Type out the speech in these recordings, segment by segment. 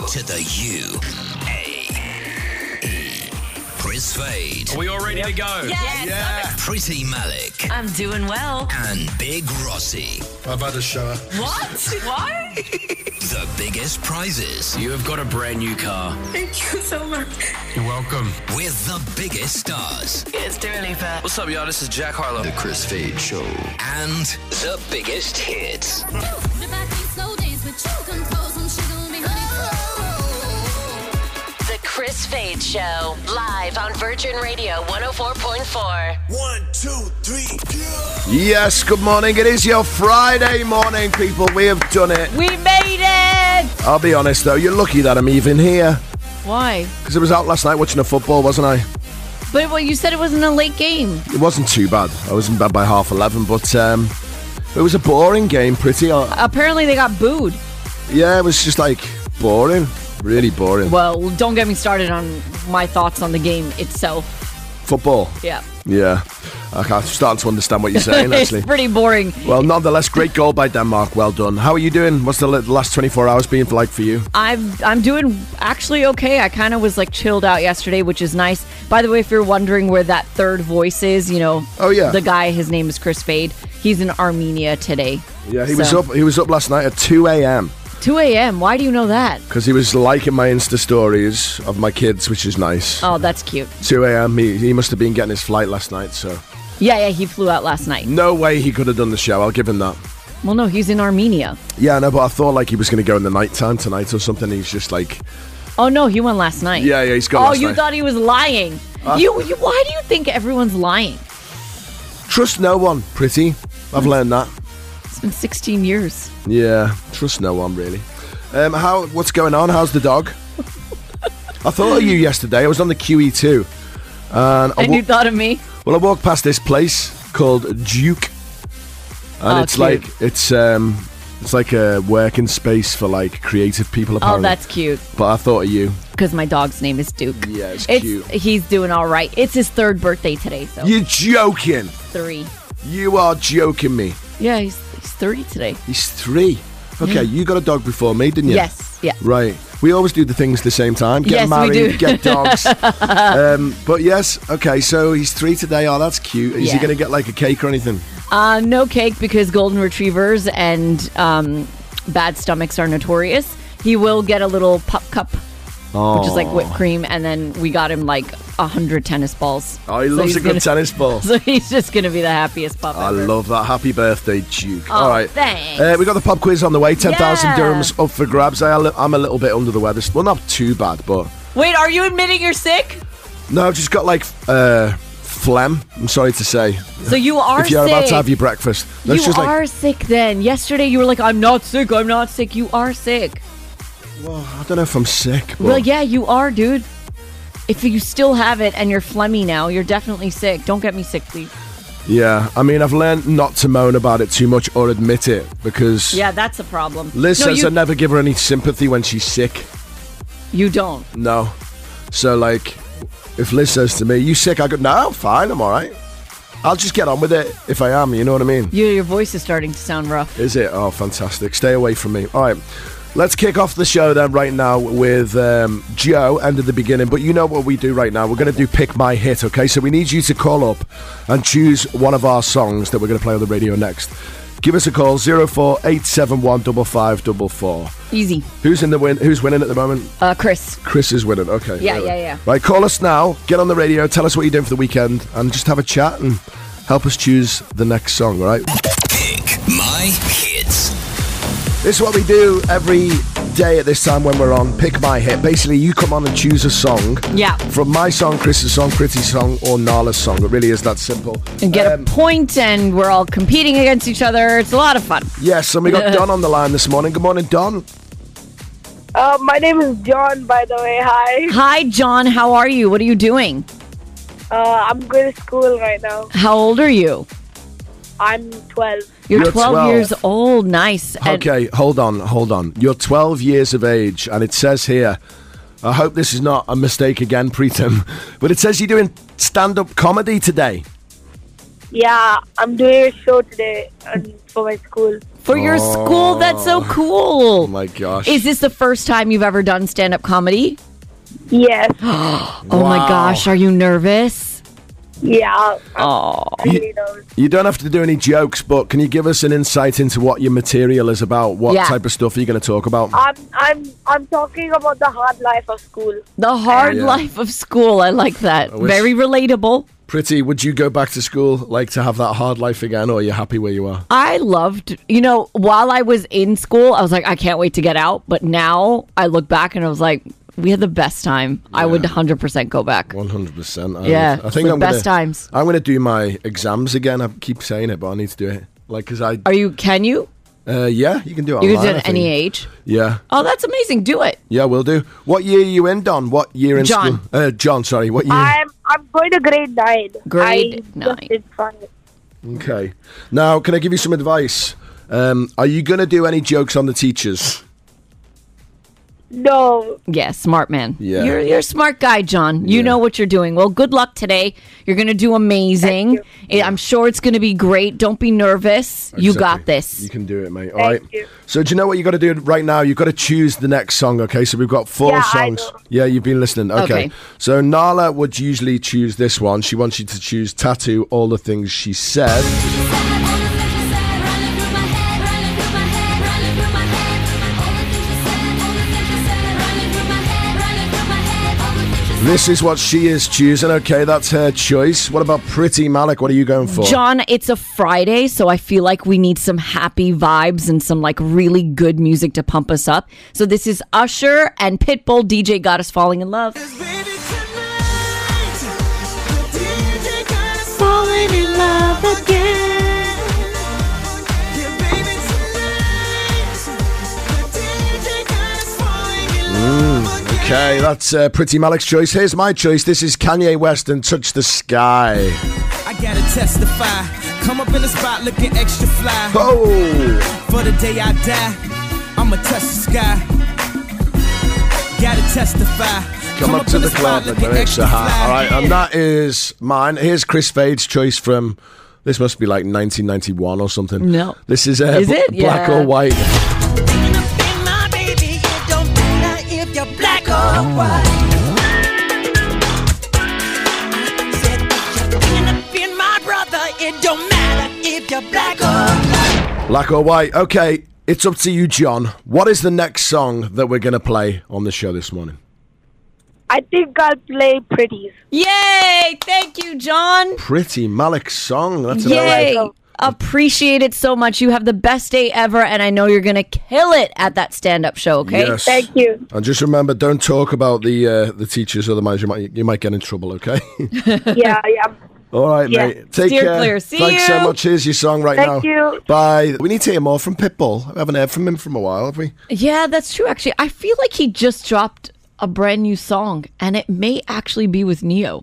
to the U-A-E. Chris Fade. Are we all ready to go? Yes. Yeah. Pretty Malik. I'm doing well. And Big Rossi. I've had a shower. What? Why? The biggest prizes. You have got a brand new car. Thank you so much. You're welcome. With the biggest stars. It's Dua Lipa. What's up, y'all? This is Jack Harlow. The Chris Fade Show. And the biggest hits. The Chris Fade Show, live on Virgin Radio 104.4. 1, 2, 3, go! Yes, good morning. It is your Friday morning, people. We have done it. We made it! I'll be honest, though. You're lucky that I'm even here. Why? Because I was out last night watching the football, wasn't I? But well, you said it wasn't a late game. It wasn't too bad. I was in bed by 11:30, but it was a boring game, pretty. Apparently they got booed. Yeah, it was just like boring. Really boring. Well, don't get me started on my thoughts on the game itself. Football. Yeah. Yeah. Okay, I'm starting to understand what you're saying, actually. It's pretty boring. Well, nonetheless, great goal by Denmark. Well done. How are you doing? What's the last 24 hours been like for you? I'm doing actually okay. I kind of was like chilled out yesterday, which is nice. By the way, if you're wondering where that third voice is, Oh, yeah. the guy, his name is Chris Fade. He's in Armenia today. Yeah, he was up last night at 2 a.m. 2 a.m. Why do you know that? because he was liking my Insta stories of my kids, which is nice. Oh, that's cute. 2 a.m. He must have been getting his flight last night, so Yeah, he flew out last night. no way he could have done the show. I'll give him that. Well, no, he's in Armenia. Yeah, no, but I thought like he was going to go in the nighttime tonight or something. He's just like, Oh, no, he went last night. yeah, he's got. Oh, last you night. thought he was lying. Why do you think everyone's lying? Trust no one, pretty. I've learned that. It's been 16 years. Yeah, trust no one really. What's going on? How's the dog? I thought of you yesterday. I was on the QE2, and You thought of me? Well, I walked past this place called Duke, and it's cute. like a working space for like creative people. Apparently. Oh, that's cute. But I thought of you. Because my dog's name is Duke. Yeah, it's cute. He's doing all right. It's his third birthday today, so You're joking. 3. You are joking me. Yeah, he's 30 today. He's 3. Okay, Yeah. you got a dog before me, didn't you? Yes, yeah. Right. We always do the things at the same time. Get Yes, we married, do. get dogs. But yes, okay, so he's 3 today. Oh, that's cute. Is he Yeah. going to get like a cake or anything? No cake because golden retrievers and bad stomachs are notorious. He will get a little pup cup, which is like whipped cream, and then we got him like 100 tennis balls. Oh, he So loves he's a good gonna- tennis ball. So he's just going to be the happiest pup I ever. love that. Happy birthday, Duke. Oh, All right. thanks. We got the pub quiz on the way. 10,000 Yeah. dirhams up for grabs. I'm a little bit under the weather. Well, not too bad, but... Wait, are you admitting you're sick? No, I've just got like phlegm, I'm sorry to say. So you are If you're sick. about to have your breakfast. That's You just are sick then. Yesterday you were like, I'm not sick, I'm not sick. You are sick. Well, I don't know if I'm sick, but... Well, yeah, you are, dude. If you still have it and you're phlegmy now, you're definitely sick. Don't get me sick, please. Yeah, I mean, I've learned not to moan about it too much or admit it, because Yeah, that's a problem. Liz No, says you, I never give her any sympathy when she's sick. you don't. No. So, like, if Liz says to me, you sick? I go, no, I'm fine, I'm all right. I'll just get on with it if I am, you know what I mean? Your voice is starting to sound rough. Is it? Oh, fantastic. Stay away from me. All right. Let's kick off the show then right now with Joe, end of the beginning. But you know what we do right now. We're going to do Pick My Hit, okay? So we need you to call up and choose one of our songs that we're going to play on the radio next. Give us a call, 04871 5544. Easy. Who's winning at the moment? Chris. Chris is winning, okay. Yeah, right. yeah. Right, call us now, get on the radio, tell us what you're doing for the weekend, and just have a chat and help us choose the next song, all right? Pick My Hits. This is what we do every day at this time when we're on Pick My Hit. Basically, you come on and choose a song. Yeah. From my song, Chris's song, Pretty's song, or Nala's song. It really is that simple. And get a point, and we're all competing against each other. It's a lot of fun. Yes, and we got Don on the line this morning. Good morning, Don. My name is John, by the way. Hi. Hi, John. How are you? What are you doing? I'm going to school right now. How old are you? I'm 12. You're You're 12 12. years old. Nice. And- Okay, hold on. You're 12 years of age, and it says here, I hope this is not a mistake again, Preetam, but it says you're doing stand-up comedy today. Yeah, I'm doing a show today for my school. For your school? That's so cool. Oh my gosh. Is this the first time you've ever done stand-up comedy? Yes. Oh my gosh, are you nervous? Yeah. Oh. You don't have to do any jokes, but can you give us an insight into what your material is about? What type of stuff are you going to talk about? I'm talking about the hard life of school. The hard life of school. I like that. Very relatable. Pretty, would you go back to school, like to have that hard life again, or are you happy where you are? I loved, while I was in school, I was like, I can't wait to get out. But now I look back and I was like, we had the best time. Yeah. I would 100% go back. 100%. I think I'm best times. I'm going to do my exams again. I keep saying it, but I need to do it. Can you? Yeah, you can do it online. You can do it at any age? Yeah. Oh, that's amazing. Do it. Yeah, we'll do. What year are you in, Don? What year in school? John, sorry. What year? I'm going to grade 9. Grade 9. Just did fine. Okay. Now, can I give you some advice? Are you going to do any jokes on the teachers? No. Yeah, smart man. Yeah. You're a smart guy, John. You know what you're doing. Well, good luck today. You're going to do amazing. I'm sure it's going to be great. Don't be nervous. Exactly. You got this. You can do it, mate. All right. So do you know what you got to do right now? You've got to choose the next song, okay? So we've got 4 songs. I know. Yeah, you've been listening. Okay. So Nala would usually choose this one. She wants you to choose Tattoo, All the Things She Said. This is what she is choosing. Okay, that's her choice. What about Pretty Malik? What are you going for? John, it's a Friday, so I feel like we need some happy vibes and some really good music to pump us up. So this is Usher and Pitbull. DJ Got Us Falling in Love. Falling in love again. Okay, that's Pretty Malik's choice. Here's my choice. This is Kanye West and Touch the Sky. I gotta testify. Come up in the spot looking extra fly. Oh! For the day I die, I'ma touch the sky. Gotta testify. Come up to the club looking extra high. All right, and that is mine. Here's Chris Fade's choice from, this must be like 1991 or something. No. This is, is it? Black or White. Black or white. Okay, it's up to you, John. What is the next song that we're going to play on the show this morning? I think I'll play Pretties. Yay! Thank you, John. Pretty Malik's song. That's Yay! Appreciate it so much. You have the best day ever, and I know you're going to kill it at that stand-up show, okay? Yes. Thank you. And just remember, don't talk about the teachers, otherwise you might get in trouble, okay? Yeah. All right, mate. Take Steer care. clear. See Thanks you. so much. Here's your song right now. Thank you. Bye. We need to hear more from Pitbull. We haven't heard from him for a while, have we? Yeah, that's true, actually. I feel like he just dropped a brand new song, and it may actually be with Neo.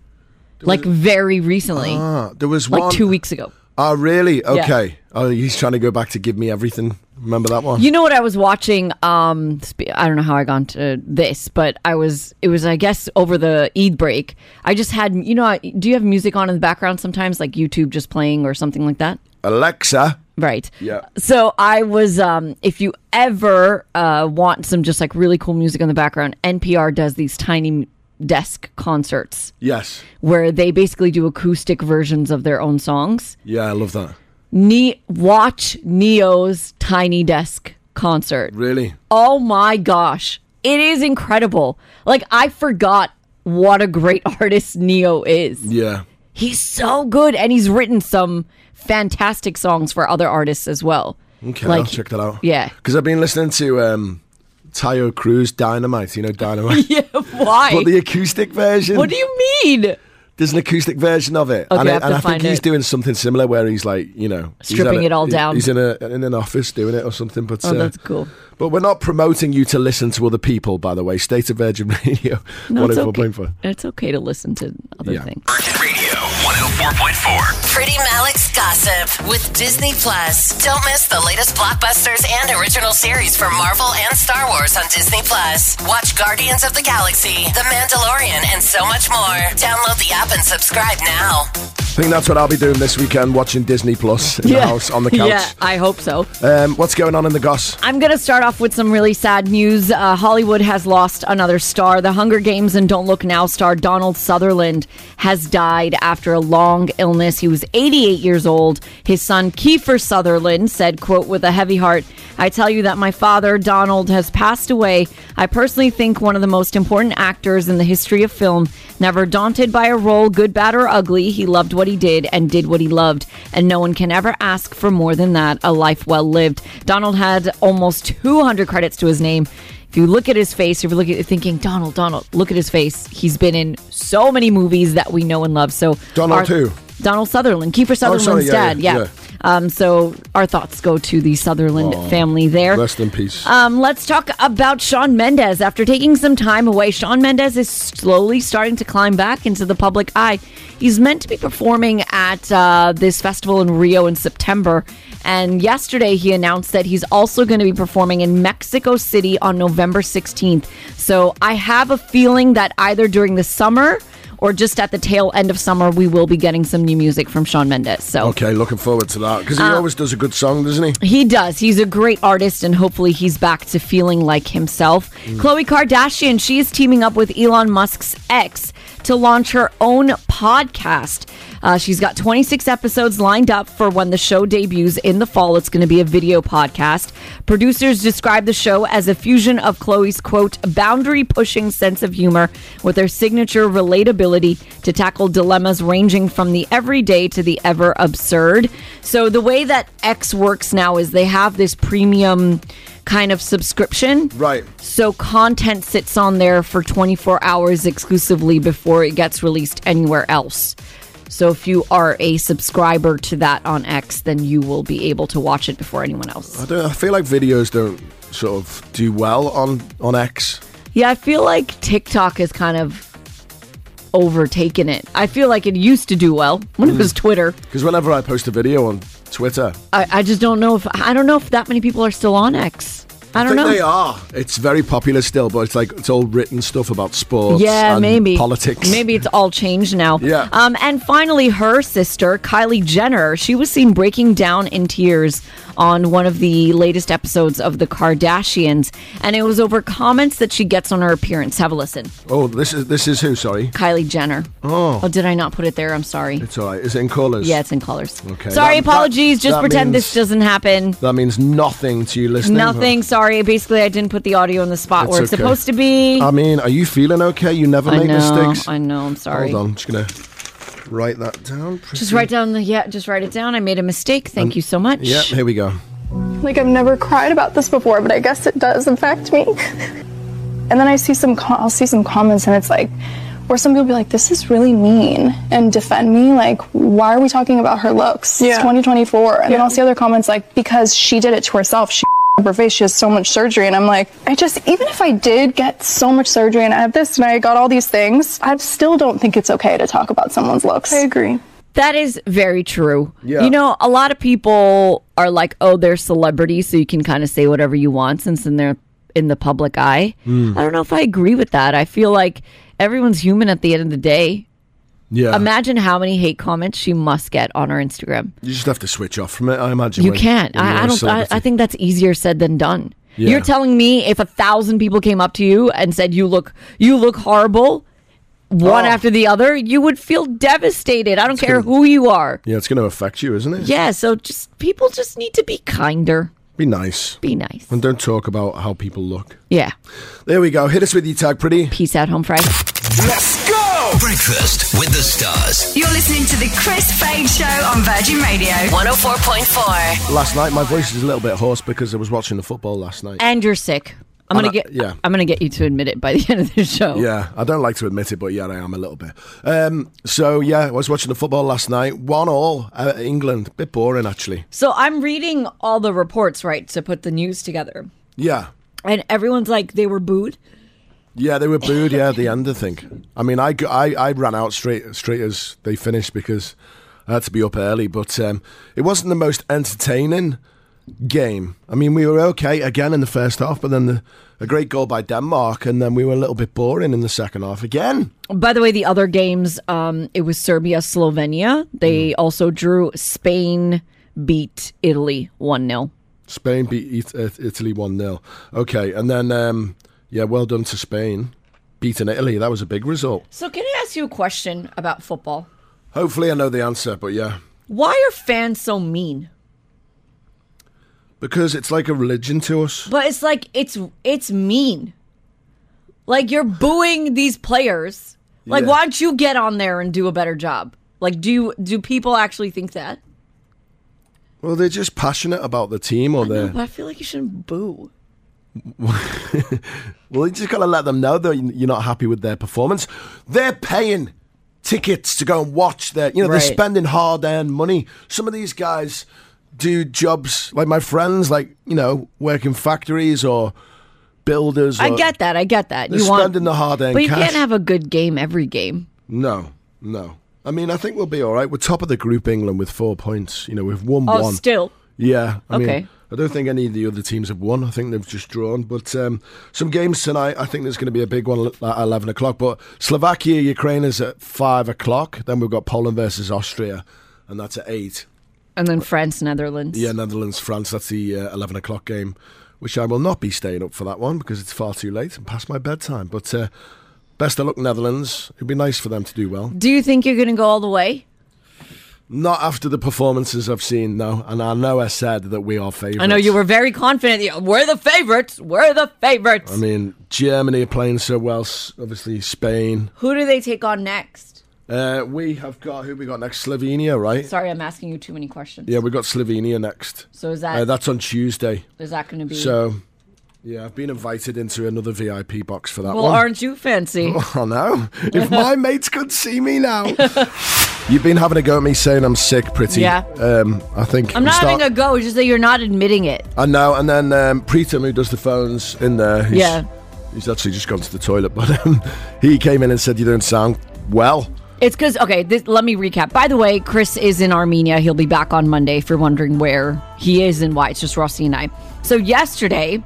Very recently. There was one 2 weeks ago. Oh, really? Okay. Yeah. Oh, he's trying to go back to Give Me Everything. Remember that one? You know what I was watching? I don't know how I got into this, but it was, I guess, over the Eid break. I just had, do you have music on in the background sometimes, like YouTube just playing or something like that? Alexa. Right. Yeah. So I was, if you ever want some just really cool music in the background, NPR does these tiny desk concerts. Yes. Where they basically do acoustic versions of their own songs. Yeah, I love that. Watch Neo's Tiny Desk concert. Really? Oh my gosh. It is incredible. I forgot what a great artist Neo is. Yeah. He's so good, and he's written some fantastic songs for other artists as well. Okay, I'll check that out. Yeah. Because I've been listening to Tayo Cruz, Dynamite. You know Dynamite? Yeah, why? But the acoustic version. What do you mean? There's an acoustic version of it. Okay, and I think he's doing something similar where he's stripping it all down. He's in an office doing it or something. But that's cool. But we're not promoting you to listen to other people, by the way. State of Virgin Radio. No, it's 104.4. It's okay to listen to other things. Virgin Radio 104.4. Pretty Malik's Gossip with Disney Plus. Don't miss the latest blockbusters and original series from Marvel and Star Wars on Disney Plus. Watch Guardians of the Galaxy, The Mandalorian, and so much more. Download the app and subscribe now. think that's what I'll be doing this weekend, watching Disney Plus in the house on the couch. Yeah, I hope so. What's going on in the goss? I'm going to start off with some really sad news. Hollywood has lost another star. The Hunger Games and Don't Look Now star Donald Sutherland has died after a long illness. He was 88 years old. His son, Kiefer Sutherland, said, quote, with a heavy heart, I tell you that my father, Donald, has passed away. I personally think one of the most important actors in the history of film. Never daunted by a role, good, bad, or ugly, he loved what he did and did what he loved. And no one can ever ask for more than that, a life well lived. Donald had almost 200 credits to his name. If you look at his face, if you look at it thinking, Donald, look at his face. He's been in so many movies that we know and love. So Donald who? Donald Sutherland, Kiefer Sutherland's dad. Yeah. So our thoughts go to the Sutherland family there. Rest in peace. Let's talk about Shawn Mendes. After taking some time away, Shawn Mendes is slowly starting to climb back into the public eye. He's meant to be performing at this festival in Rio in September. And yesterday he announced that he's also going to be performing in Mexico City on November 16th. So I have a feeling that either during the summer or just at the tail end of summer, we will be getting some new music from Shawn Mendes. So okay, looking forward to that. Because he always does a good song, doesn't he? He does. He's a great artist, and hopefully he's back to feeling like himself. Khloe Kardashian, she is teaming up with Elon Musk's ex to launch her own podcast. She's got 26 episodes lined up for when the show debuts in the fall. It's going to be a video podcast. Producers describe the show as a fusion of Khloe's, quote, boundary-pushing sense of humor with her signature relatability to tackle dilemmas ranging from the everyday to the ever absurd. So the way that X works now is they have this premium kind of subscription. Right. So content sits on there for 24 hours exclusively before it gets released anywhere else. So if you are a subscriber to that on X, then you will be able to watch it before anyone else. I feel like videos don't sort of do well on X. Yeah, I feel like TikTok has kind of overtaken it. I feel like it used to do well when it was Twitter. Because whenever I post a video on Twitter, I just don't know if that many people are still on X. I don't know. They are. It's very popular still, but it's like it's all written stuff about sports. Yeah, and maybe politics. Maybe it's all changed now. Yeah. And finally, her sister Kylie Jenner, she was seen breaking down in tears on one of the latest episodes of The Kardashians, and it was over comments that she gets on her appearance. Have a listen. Oh, this is who? Sorry, Kylie Jenner. Oh, did I not put it there? I'm sorry. It's all right. Is it in colours? Yeah, it's in colours. Okay. Sorry, apologies. Just pretend this doesn't happen. That means nothing to you listening. Nothing. Sorry. Basically, I didn't put the audio in the spot where it's supposed to be. I mean, are you feeling okay? You never make mistakes. I know. I'm sorry. Hold on. I'm just gonna write that down. Just write it down. I made a mistake. Thank you so much. Yeah, here we go. Like, I've never cried about this before, but I guess it does affect me. And then I'll see some comments, and it's like, where some people be like, this is really mean, and defend me. Like, why are we talking about her looks? It's 2024. And then I'll see other comments like, because she did it to herself. She her face, she has so much surgery. And I'm like, even if I did get so much surgery and I have this and I got all these things, I still don't think it's okay to talk about someone's looks. I agree. That is very true. Yeah. You know, a lot of people are like, oh, they're celebrities, so you can kind of say whatever you want since they're in the public eye. I don't know if I agree with that. I feel like everyone's human at the end of the day. Yeah. Imagine how many hate comments she must get on her Instagram. You just have to switch off from it, I imagine. You can't. I think that's easier said than done. Yeah. You're telling me if 1,000 people came up to you and said you look horrible, one after the other, you would feel devastated. I don't care who you are. Yeah, it's going to affect you, isn't it? Yeah, so people just need to be kinder. Be nice. Be nice. And don't talk about how people look. Yeah. There we go. Hit us with your tag, pretty. Peace out, home fry. Let's go! Breakfast with the Stars. You're listening to the Chris Fade Show on Virgin Radio. 104.4. Last night, my voice is a little bit hoarse because I was watching the football last night. And you're sick. I'm gonna get you to admit it by the end of the show. Yeah, I don't like to admit it, but yeah, I am a little bit. So yeah, I was watching the football last night. 1-1 England. Bit boring, actually. So I'm reading all the reports, right, to put the news together. Yeah. And everyone's like, they were booed. Yeah, they were booed. Yeah, at the end, I think. I mean, I ran out straight as they finished because I had to be up early. But it wasn't the most entertaining game. I mean, we were okay again in the first half, but then a great goal by Denmark, and then we were a little bit boring in the second half again. By the way, the other games, it was Serbia, Slovenia. They also drew. Spain beat Italy 1-0. Spain beat Italy 1-0. Okay, and then, well done to Spain. Beating Italy, that was a big result. So can I ask you a question about football? Hopefully I know the answer, but yeah. Why are fans so mean? Because it's like a religion to us. But it's like, it's mean. Like, you're booing these players. Like, Yeah. why don't you get on there and do a better job? Like, do people actually think that? Well, they're just passionate about the team, or they're... But I feel like you shouldn't boo. Well, you just got to let them know that you're not happy with their performance. They're paying tickets to go and watch their... they're Right. spending hard-earned money. Some of these guys do jobs, like my friends, work in factories or builders. I get that. They're spending the hard-earned But you cash. can't have a good game every game. No. I mean, I think we'll be all right. We're top of the group, England, with 4 points. We've won Oh, one. still. Yeah. I mean, Okay. I don't think any of the other teams have won. I think they've just drawn. But some games tonight, I think there's going to be a big one at 11 o'clock. But Slovakia, Ukraine is at 5 o'clock. Then we've got Poland versus Austria, and that's at 8. And then France, Netherlands. Yeah, Netherlands, France, that's the 11 o'clock game, which I will not be staying up for that one because it's far too late and past my bedtime. But best of luck, Netherlands. It'd be nice for them to do well. Do you think you're going to go all the way? Not after the performances I've seen, no. And I know I said that we are favourites. I know you were very confident. We're the favorites. We're the favorites. I mean, Germany are playing so well. Obviously, Spain. Who do they take on next? We have got, who we got next? Slovenia, right? Sorry, I'm asking you too many questions. Yeah, we got Slovenia next. So is that... that's on Tuesday. is that going to be... So, yeah, I've been invited into another VIP box for that well, one. aren't you fancy? Oh, no. If my mates could see me now. You've been having a go at me saying I'm sick, Pretty. Yeah. I think... I'm not having a go. It's just that you're not admitting it. I know. And then Preetam, who does the phones in there... He's actually just gone to the toilet, but he came in and said you don't sound well. It's because, let me recap. By the way, Chris is in Armenia. He'll be back on Monday if you're wondering where he is and why. It's just Rossi and I. So yesterday,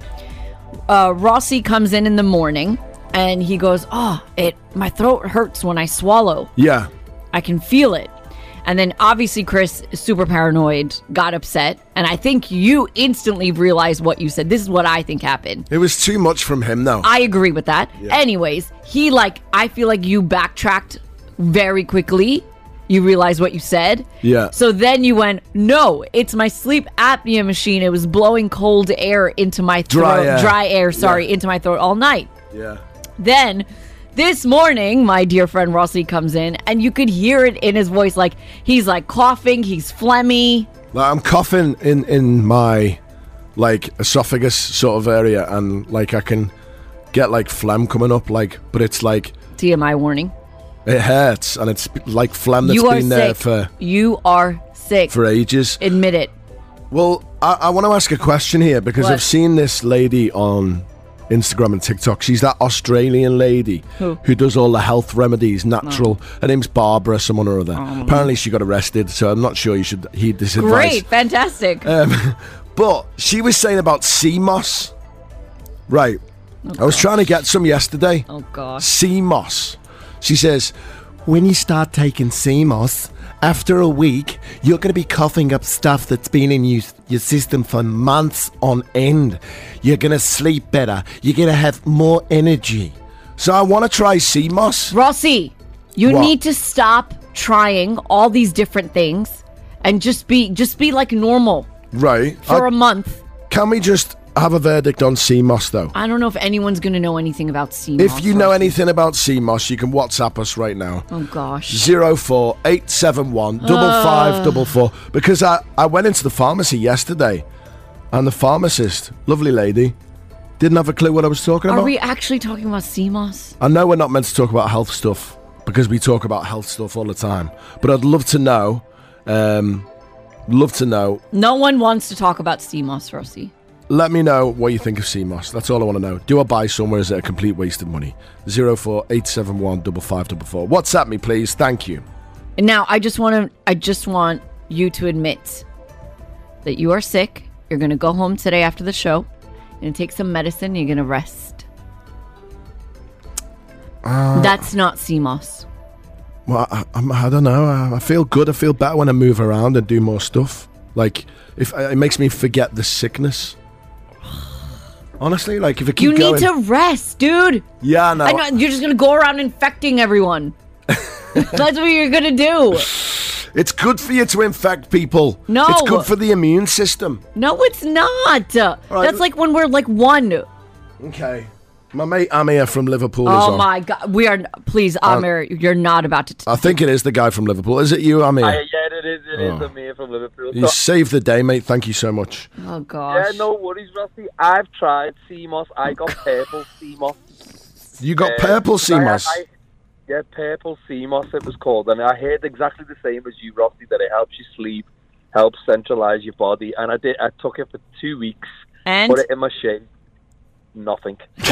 Rossi comes in the morning and he goes, my throat hurts when I swallow. Yeah. I can feel it. And then obviously Chris, super paranoid, got upset. And I think you instantly realized what you said. This is what I think happened. It was too much from him, though. I agree with that. Yeah. Anyways, I feel like you backtracked very quickly. You realized what you said. Yeah. So then you went, no, it's my sleep apnea machine. It was blowing cold air into my throat. Dry air, into my throat all night. Yeah. Then... this morning, my dear friend Rossi comes in, and you could hear it in his voice. Like, he's like coughing, he's phlegmy. Like, I'm coughing in my, esophagus sort of area, and, I can get, phlegm coming up, but it's like... TMI warning. It hurts, and it's like phlegm that's been there for... You are sick. For ages. Admit it. Well, I want to ask a question here, because I've seen this lady on... Instagram and TikTok. She's that Australian lady who does all the health remedies, natural. Her name's Barbara, someone or other. Apparently she got arrested, so I'm not sure you should heed this advice. Great, fantastic. But she was saying about sea moss. Right. I was trying to get some yesterday. Oh, gosh. Sea moss. She says, when you start taking sea moss, after a week, you're going to be coughing up stuff that's been in your system for months on end. You're going to sleep better. You're going to have more energy. So I want to try sea moss. Rossi, you need to stop trying all these different things and just be like normal. Right. For a month. Can we just have a verdict on sea moss, though? I don't know if anyone's going to know anything about sea moss. If you know anything about sea moss, you can WhatsApp us right now. Oh, gosh. 04871 5544. Because I went into the pharmacy yesterday, and the pharmacist, lovely lady, didn't have a clue what I was talking about. Are we actually talking about sea moss? I know we're not meant to talk about health stuff, because we talk about health stuff all the time. But I'd love to know. No one wants to talk about sea moss, Rossi. Let me know what you think of sea moss. That's all I want to know. Do I buy somewhere? Is it a complete waste of money? 04871 5544. WhatsApp me, please. Thank you. Now, I just want you to admit that you are sick You're going to go home today after the show. You're going to take some medicine. You're going to rest. That's not CMOS. Well, I don't know. I feel good. I feel better when I move around and do more stuff. Like, if it makes me forget the sickness. Honestly, like if I keep going... You need to rest, dude. Yeah, no. I know, you're just going to go around infecting everyone. That's what you're going to do. It's good for you to infect people. No. It's good for the immune system. No, it's not. Right. That's like when we're like one. Okay. My mate Amir from Liverpool is Oh on. my God. We are, please, Amir, you're not about to. I think it is the guy from Liverpool. Is it you, Amir? Yeah, it is. It is Amir from Liverpool. You saved the day, mate. Thank you so much. Oh, gosh. Yeah, no worries, Rusty. I've tried CMOS. I got purple CMOS. You got purple CMOS? Yeah, purple CMOS it was called. And I heard exactly the same as you, Rusty, that it helps you sleep, helps centralize your body. And I took it for 2 weeks. And? Put it in my shake. Nothing.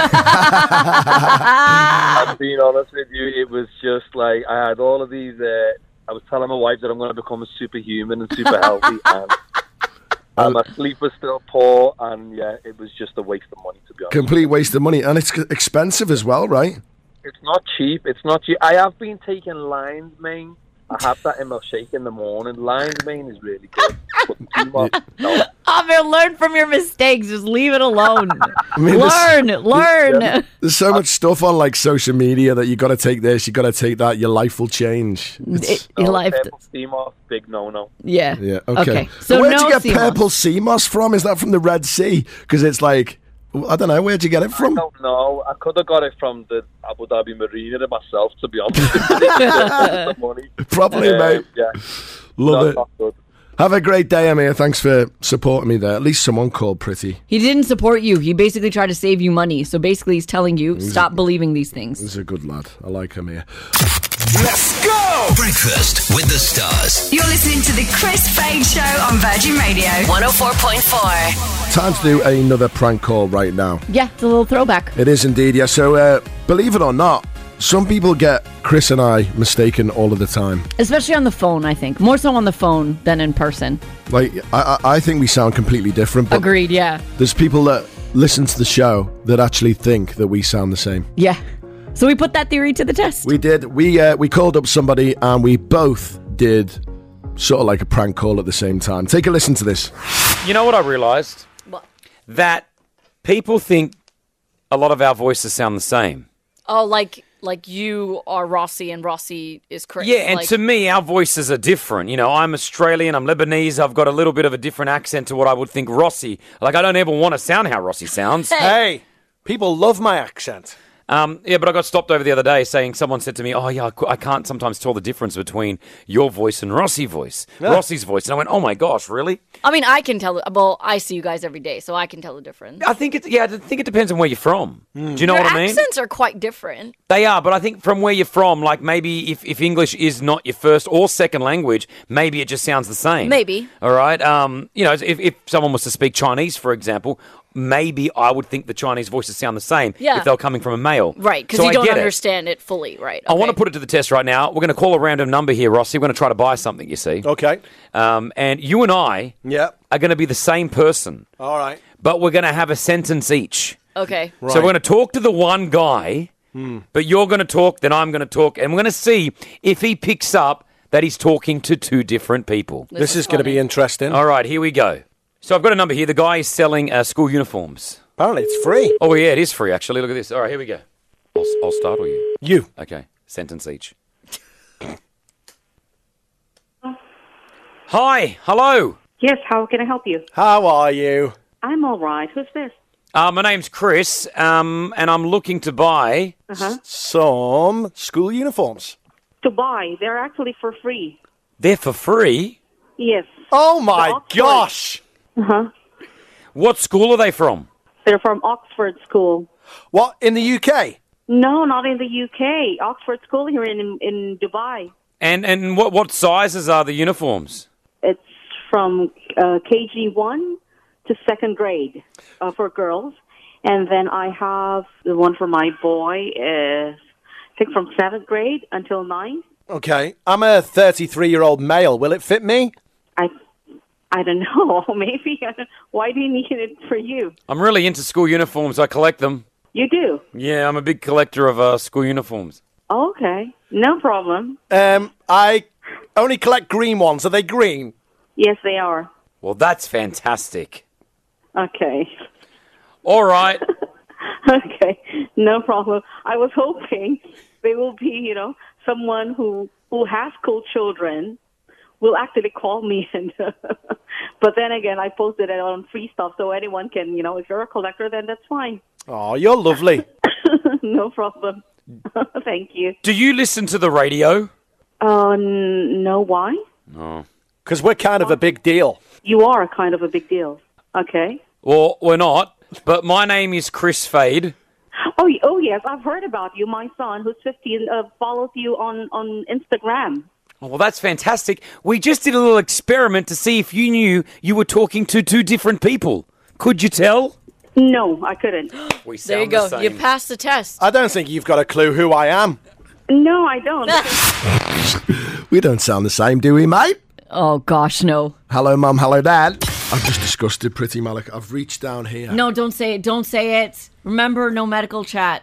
I'm being honest with you, it was just like I had all of these. I was telling my wife that I'm going to become a superhuman and super healthy, and my sleep was still poor, and yeah, it was just a waste of money, to be honest. Complete waste of money, and it's expensive as well, right? It's not cheap. It's not cheap. I have been taking lion's mane. I have that in my shake in the morning. Lion's mane is really good. No. Amir, learn from your mistakes. Just leave it alone. I mean, learn. There's so much stuff on like social media that you got to take this, you got to take that. Your life will change. Your life. Purple CMOS, big no. Yeah. Yeah. Okay. So where'd no you get CMOS. purple CMOS from? Is that from the Red Sea? Because it's like, I don't know. Where'd you get it from? I don't know. I could have got it from the Abu Dhabi Marina myself, to be honest. The money. Probably, mate. Yeah. Love it. Not good. Have a great day, Amir. Thanks for supporting me there. At least someone called pretty. He didn't support you. He basically tried to save you money. So basically, he's telling you, stop believing these things. He's a good lad. I like Amir. Let's go! Breakfast with the Stars. You're listening to the Chris Fade Show on Virgin Radio. 104.4. Time to do another prank call right now. Yeah, it's a little throwback. It is indeed, yeah. So, believe it or not, some people get Chris and I mistaken all of the time. Especially on the phone, I think. More so on the phone than in person. Like, I think we sound completely different. But Agreed, yeah. There's people that listen to the show that actually think that we sound the same. Yeah. So we put that theory to the test. We did. We called up somebody and we both did sort of like a prank call at the same time. Take a listen to this. You know what I realised? What? That people think a lot of our voices sound the same. Oh, like you are Rossi and Rossi is Chris. Yeah, and to me, our voices are different. You know, I'm Australian, I'm Lebanese, I've got a little bit of a different accent to what I would think Rossi. Like, I don't ever want to sound how Rossi sounds. Hey, people love my accent. Yeah, but I got stopped over the other day saying, someone said to me, oh yeah, I can't sometimes tell the difference between your voice and Rossi's voice. And I went, oh my gosh, really? I mean, I can tell. Well, I see you guys every day, so I can tell the difference. I think it depends on where you're from. Do you know Your what I mean? accents are quite different. They are, but I think from where you're from, like maybe if English is not your first or second language, maybe it just sounds the same. Maybe. All right. You know, if someone was to speak Chinese, for example, maybe I would think the Chinese voices sound the same if they were coming from a male. Right, because you don't understand it fully, right? I want to put it to the test right now. We're going to call a random number here, Rossi. We're going to try to buy something, you see. Okay. And you and I are going to be the same person. All right. But we're going to have a sentence each. Okay. Right. So we're going to talk to the one guy, but you're going to talk, then I'm going to talk, and we're going to see if he picks up that he's talking to two different people. This is going to be interesting. All right, here we go. So I've got a number here. The guy is selling school uniforms. Apparently it's free. Oh, yeah, it is free, actually. Look at this. All right, here we go. I'll startle you. You. Okay, sentence each. Hi, hello. Yes, how can I help you? How are you? I'm all right. Who's this? My name's Chris, and I'm looking to buy... some school uniforms. To buy. They're actually for free. They're for free? Yes. Oh, my gosh. Uh-huh. What school are they from? They're from Oxford School. What, in the UK? No, not in the UK. Oxford School here in Dubai. And what sizes are the uniforms? It's from KG1 to second grade for girls. And then I have the one for my boy, I think from 7th grade until 9th. Okay. I'm a 33-year-old male. Will it fit me? I don't know. Maybe. Why do you need it for you? I'm really into school uniforms. I collect them. You do? Yeah, I'm a big collector of school uniforms. Okay. No problem. I only collect green ones. Are they green? Yes, they are. Well, that's fantastic. Okay. All right. Okay. No problem. I was hoping there will be, someone who has school children will actually call me. But then again, I posted it on free stuff, so anyone can, if you're a collector, then that's fine. Oh, you're lovely. No problem. Thank you. Do you listen to the radio? No, why? No. Because we're kind of a big deal. You are kind of a big deal. Okay. Well, we're not, but my name is Chris Fade. Oh yes, I've heard about you. My son, who's 15, follows you on Instagram. Oh, well, that's fantastic. We just did a little experiment to see if you knew you were talking to two different people. Could you tell? No, I couldn't. We There you sound go. the You same. passed the test. I don't think you've got a clue who I am. No, I don't. We don't sound the same, do we, mate? Oh, gosh, no. Hello, Mum. Hello, Dad. I'm just disgusted, Pretty Malik. I've reached down here. No, don't say it. Don't say it. Remember, no medical chat.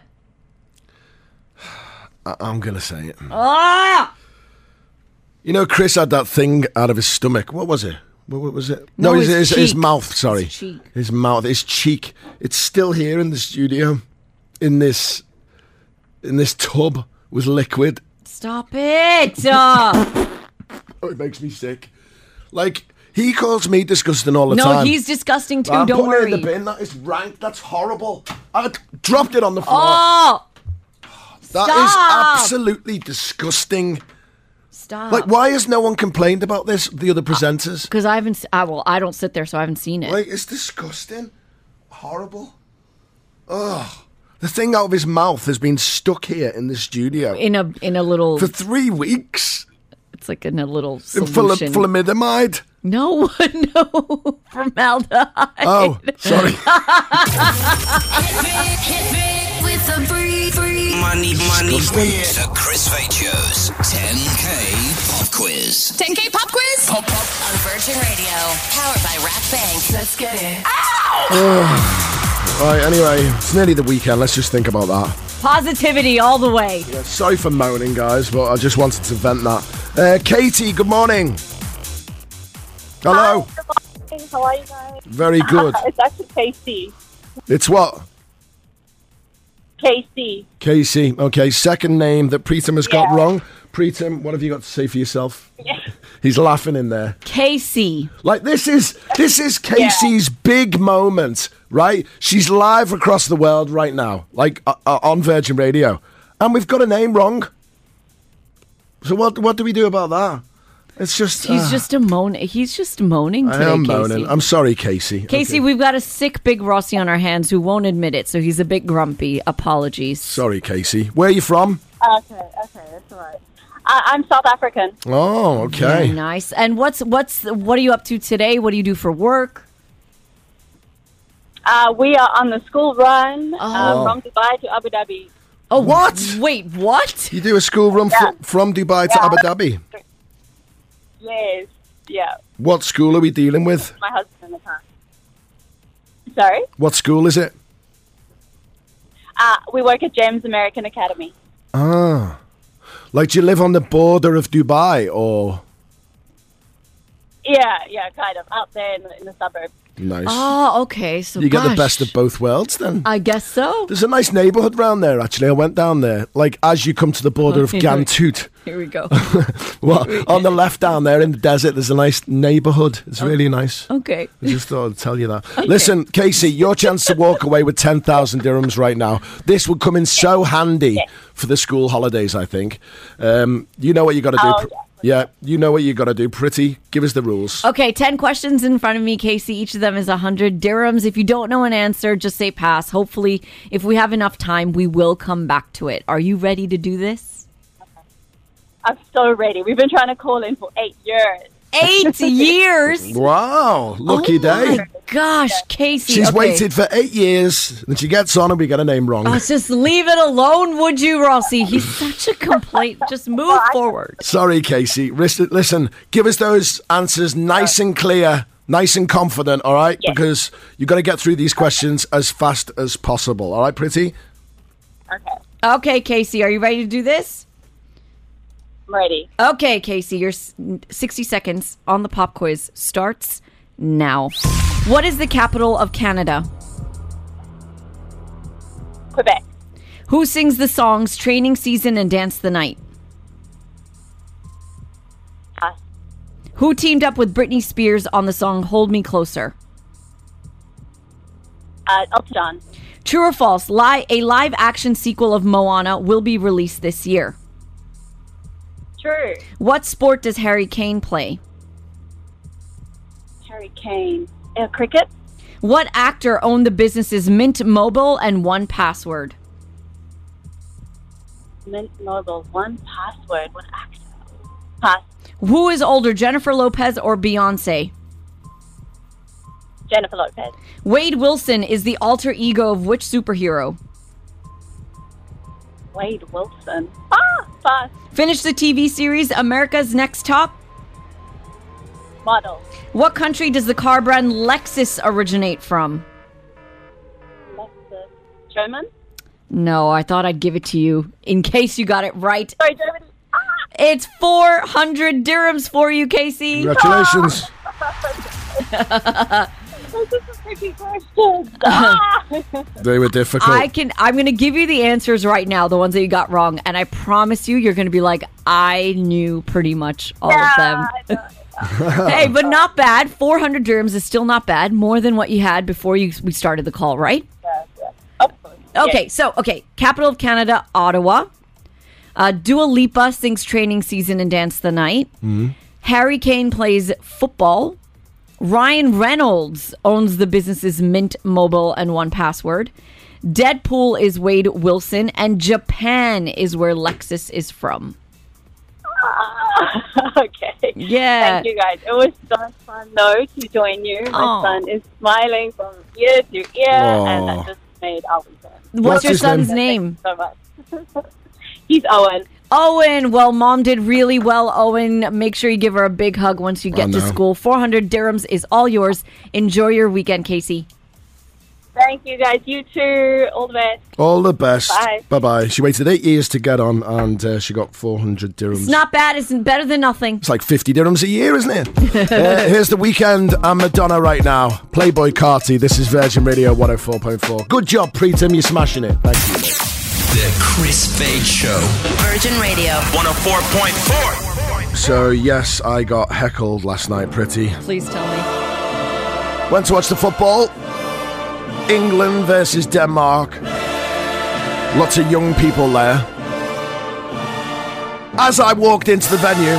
I'm going to say it. Ah! Chris had that thing out of his stomach. What was it? What was it? No, his his mouth, sorry. His cheek. His mouth, his cheek. It's still here in the studio, in this tub with liquid. Stop it. Oh, it makes me sick. Like, he calls me disgusting all the No, time. he's disgusting too. I'm Don't putting worry. it in the bin. That is rank. That's horrible. I dropped it on the floor. Oh! That Stop. is absolutely disgusting. Stop. Like, why has no one complained about this? The other presenters? Because I haven't. I don't sit there, so I haven't seen it. Like, it's disgusting. Horrible. Ugh. The thing out of his mouth has been stuck here in the studio In a little. for 3 weeks. It's like in a little Full of solution. midomide. No, no, formaldehyde. Oh, sorry. With the money, The Chris Fade Show's 10K Pop Quiz. 10K Pop Quiz? Pop on Virgin Radio. Powered by Rack Bank. Let's get it. Right, anyway, it's nearly the weekend. Let's just think about that. Positivity all the way. Yeah, sorry for moaning, guys, but I just wanted to vent that. Katie, good morning. Hello. Hi, good morning. How are you guys? Very good. It's actually Casey. It's what? Casey. Casey. Okay, second name that Preetham has got wrong. Preetham, what have you got to say for yourself? He's laughing in there. Casey. Like, this is Casey's big moment, right? She's live across the world right now, like on Virgin Radio, and we've got a name wrong. So what do we do about that? It's just He's just moaning today, I am Casey. moaning. I'm sorry, Casey. Casey, we've got a sick big Rossi on our hands who won't admit it, so he's a bit grumpy. Apologies. Sorry, Casey. Where are you from? Okay, that's all right. I'm South African. Oh, okay. Very nice. And what are you up to today? What do you do for work? We are on the school run Oh. from Dubai to Abu Dhabi. Oh, what? Wait, what? You do a school run from Dubai to Abu Dhabi. Yes, yeah. What school are we dealing with? My husband in the car. Sorry? What school is it? We work at James American Academy. Ah. Like, do you live on the border of Dubai, or? Yeah, kind of. Out there in the suburbs. Nice. Oh, okay. So You get the gosh. best of both worlds, then. I guess so. There's a nice neighbourhood round there, actually. I went down there, like, as you come to the border of Okay. Gantut. Here we go. Well, on the left down there in the desert, there's a nice neighbourhood. It's really nice. Okay. I just thought I'd tell you that. Listen, Casey, your chance to walk away with 10,000 dirhams right now. This would come in so handy for the school holidays, I think. You know what you got to do. Oh, Yeah, you know what you got to do. Pretty, give us the rules. Okay, 10 questions in front of me, Casey. Each of them is 100 dirhams. If you don't know an answer, just say pass. Hopefully, if we have enough time, we will come back to it. Are you ready to do this? I'm so ready. We've been trying to call in for 8 years. 8 years? Wow, lucky day. My gosh, Casey. She's okay. waited for 8 years, and she gets on and we get a name wrong. Oh, just leave it alone, would you, Rossi? He's such a complaint. Just move forward. Sorry, Casey. Listen, give us those answers nice and clear Nice and confident, all right? Yes. Because you got to get through these questions as fast as possible. All right, Pretty? Okay, Casey, are you ready to do this? I'm ready. Okay, Casey, your 60 seconds on the pop quiz starts now. What is the capital of Canada? Quebec. Who sings the songs Training Season and Dance the Night? Pass. Who teamed up with Britney Spears on the song Hold Me Closer? Elton John. True or false, a live-action sequel of Moana will be released this year? True. What sport does Harry Kane play? Harry Kane. Cricket. What actor owned the businesses Mint Mobile and 1Password? Mint Mobile, 1Password. What actor? Pass. Who is older, Jennifer Lopez or Beyonce? Jennifer Lopez. Wade Wilson is the alter ego of which superhero? Wade Wilson. Pass. Finish the TV series America's Next Top Model. What country does the car brand Lexus originate from? Lexus. German? No, I thought I'd give it to you in case you got it right. Sorry, Germany. It's 400 dirhams for you, Casey. Congratulations. This is a tricky question. They were difficult. I'm going to give you the answers right now, the ones that you got wrong, and I promise you're going to be like, I knew pretty much all of them. Hey, but not bad. 400 dirhams is still not bad. More than what you had before we started the call, right? Yeah. Okay, capital of Canada, Ottawa. Dua Lipa sings Training Season and Dance the Night. Mm-hmm. Harry Kane plays football. Ryan Reynolds owns the businesses Mint Mobile and 1Password. Deadpool is Wade Wilson. And Japan is where Lexus is from. Okay. Yeah. Thank you, guys. It was so much fun, though, to join you. My son is smiling from ear to ear, and that just made our weekend. What's your son's name? Thank you so much. He's Owen. Owen. Well, Mom did really well, Owen. Make sure you give her a big hug once you get to school. 400 dirhams is all yours. Enjoy your weekend, Casey. Thank you, guys. You too. All the best. All the best. Bye. Bye-bye. She waited 8 years to get on, and she got 400 dirhams. It's not bad. It's better than nothing. It's like 50 dirhams a year, isn't it? Here's The Weeknd and Madonna right now. Playboy Carti. This is Virgin Radio 104.4. Good job, Preetam. You're smashing it. Thank you, mate. The Chris Fade Show. Virgin Radio 104.4. So, yes, I got heckled last night, Pretty. Please tell me. Went to watch the football. England versus Denmark. Lots of young people there. As I walked into the venue,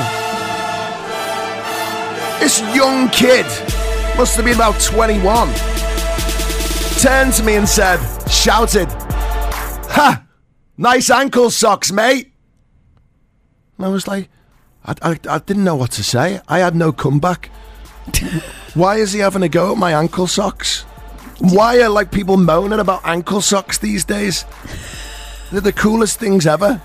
this young kid, must have been about 21, turned to me and shouted, "Ha! Nice ankle socks, mate." And I was like, I didn't know what to say. I had no comeback. Why is he having a go at my ankle socks? Why are people moaning about ankle socks these days? They're the coolest things ever.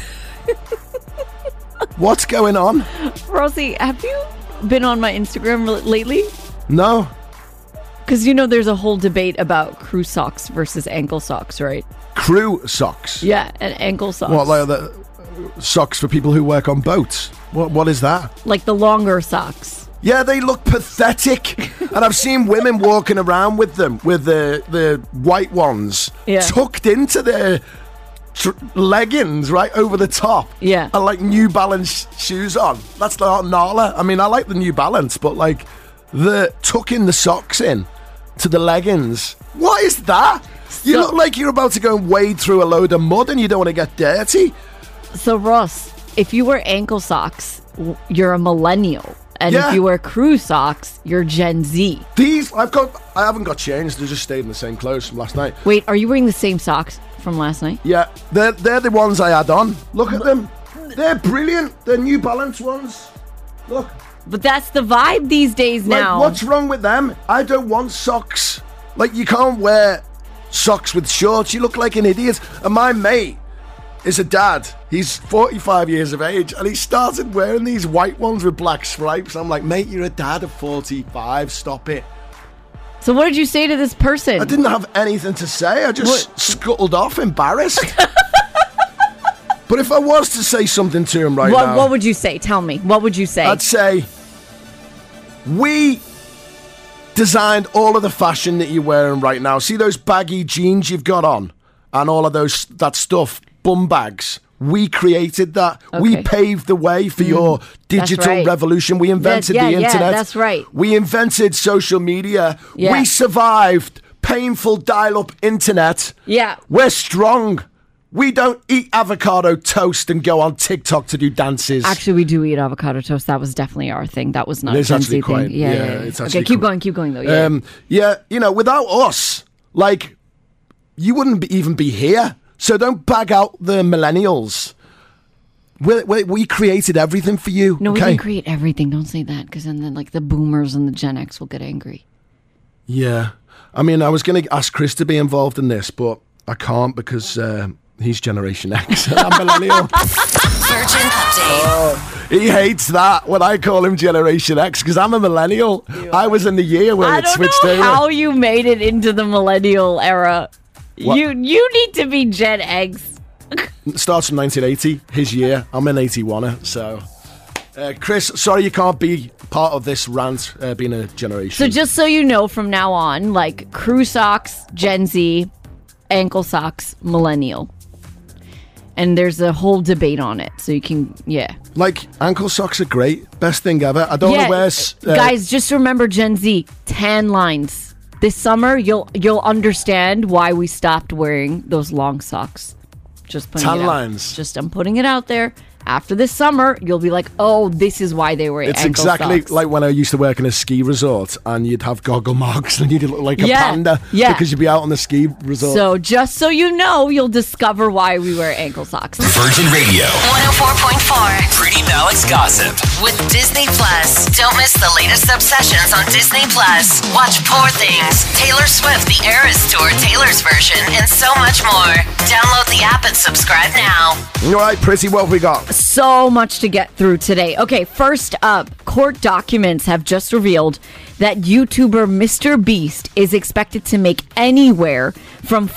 What's going on? Rosie, have you been on my Instagram lately? No. Because there's a whole debate about crew socks versus ankle socks, right? Crew socks? Yeah, and ankle socks. What, like the socks for people who work on boats? What is that? Like the longer socks. Yeah, they look pathetic. And I've seen women walking around with them, with the white ones, tucked into their leggings right over the top. Yeah. And like New Balance shoes on. That's not Nala. I mean, I like the New Balance, but the tucking the socks in to the leggings. What is that? You look like you're about to go and wade through a load of mud and you don't want to get dirty. So, Ross, if you wear ankle socks, you're a millennial. And if you wear crew socks, you're Gen Z. I haven't got changed. They just stayed in the same clothes from last night. Wait, are you wearing the same socks from last night? Yeah, they're the ones I had on. Look at them. They're brilliant. They're New Balance ones. Look. But that's the vibe these days now. What's wrong with them? I don't want socks. You can't wear socks with shorts. You look like an idiot. And my mate is a dad. He's 45 years of age, and he started wearing these white ones with black stripes. I'm like, mate, you're a dad of 45. Stop it. So what did you say to this person? I didn't have anything to say. I just scuttled off, embarrassed. But if I was to say something to him now... What would you say? Tell me. What would you say? I'd say, we designed all of the fashion that you're wearing right now. See those baggy jeans you've got on? And all of that stuff, bum bags. We created that. Okay. We paved the way for your digital revolution. We invented the internet. Yeah, that's right. We invented social media. Yeah. We survived painful dial-up internet. Yeah. We're strong. We don't eat avocado toast and go on TikTok to do dances. Actually, we do eat avocado toast. That was definitely our thing. That was not a Gen Z thing. Yeah. It's actually okay, keep going though. Yeah. Without us, like, you wouldn't even be here. So don't bag out the millennials. We created everything for you. No, we didn't create everything. Don't say that, because then like the boomers and the Gen X will get angry. Yeah. I mean, I was going to ask Chris to be involved in this, but I can't because he's Generation X and I'm millennial. Virgin Update. He hates that when I call him Generation X because I'm a millennial. I was in the year where it switched over. I don't know how you made it into the millennial era. What? You need to be Gen X. It starts from 1980, his year. I'm an 81er, so... Chris, sorry you can't be part of this rant, being a generation. So just so you know, from now on, like, crew socks, Gen Z, ankle socks, millennial. And there's a whole debate on it, so you can, Like, ankle socks are great. Best thing ever. I don't want to wear... guys, just remember Gen Z, tan lines. This summer, you'll understand why we stopped wearing those long socks. Just putting tan it out. Lines. I'm putting it out there. After this summer, you'll be like, oh, this is why they were ankle socks. It's exactly like when I used to work in a ski resort and you'd have goggle marks and you'd look like a panda because you'd be out on the ski resort. So just so you know, you'll discover why we wear ankle socks. Virgin Radio 104.4 Pretty Malik's Gossip with Disney Plus. Don't miss the latest obsessions on Disney Plus. Watch Poor Things, Taylor Swift, the Eras Tour, Taylor's version, and so much more. Download the app and subscribe now. All right, Pretty, what have we got? So much to get through today. Okay, first up, court documents have just revealed that YouTuber Mr. Beast is expected to make anywhere from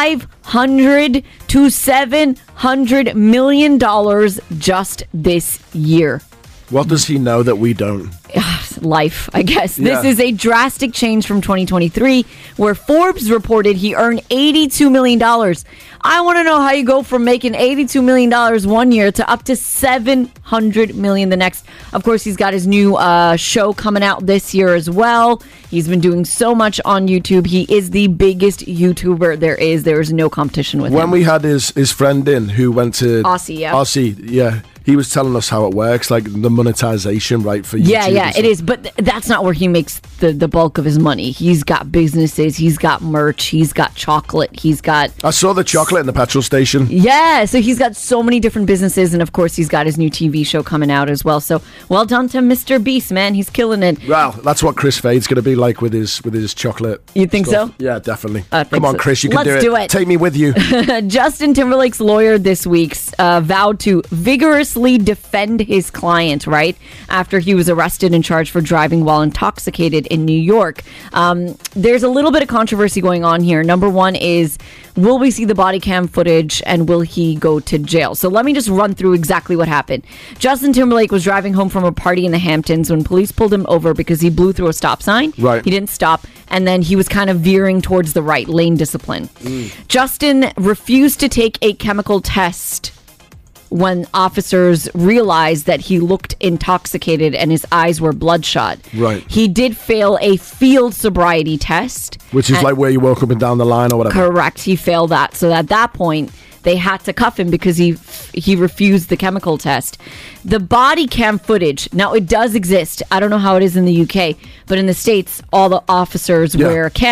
$500 to $700 million just this year. What does he know that we don't? Life, I guess. This is a drastic change from 2023, where Forbes reported he earned $82 million. I want to know how you go from making $82 million one year to up to $700 million the next. Of course, he's got his new show coming out this year as well. He's been doing so much on YouTube. He is the biggest YouTuber there is. There is no competition with him. When we had his friend in who went to Aussie, he was telling us how it works, like the monetization, right, for YouTube. Yeah, it is. But that's not where he makes the bulk of his money. He's got businesses. He's got merch. He's got chocolate. He's got... I saw the chocolate in the petrol station. Yeah, so he's got so many different businesses. And, of course, he's got his new TV show coming out as well. So, well done to Mr. Beast, man. He's killing it. Well, that's what Chris Fade's going to be like with his chocolate. You think stuff. So? Yeah, definitely. Come on, Chris, you can Let's do it. Take me with you. Justin Timberlake's lawyer this week vowed to vigorously defend his client, right, after he was arrested and charged for driving while intoxicated in New York. There's a little bit of controversy going on here. Number one is, will we see the body cam footage and will he go to jail? So let me just run through exactly what happened. Justin Timberlake was driving home from a party in the Hamptons when police pulled him over because he blew through a stop sign. Right. He didn't stop, and then he was kind of veering towards the right, lane discipline. Justin refused to take a chemical test when officers realized that he looked intoxicated and his eyes were bloodshot. Right. He did fail a field sobriety test. Which is like where you walk up and down the line or whatever. Correct. He failed that. So at that point, they had to cuff him because he refused the chemical test. The body cam footage, now it does exist. I don't know how it is in the UK, but in the States, all the officers wear a cam.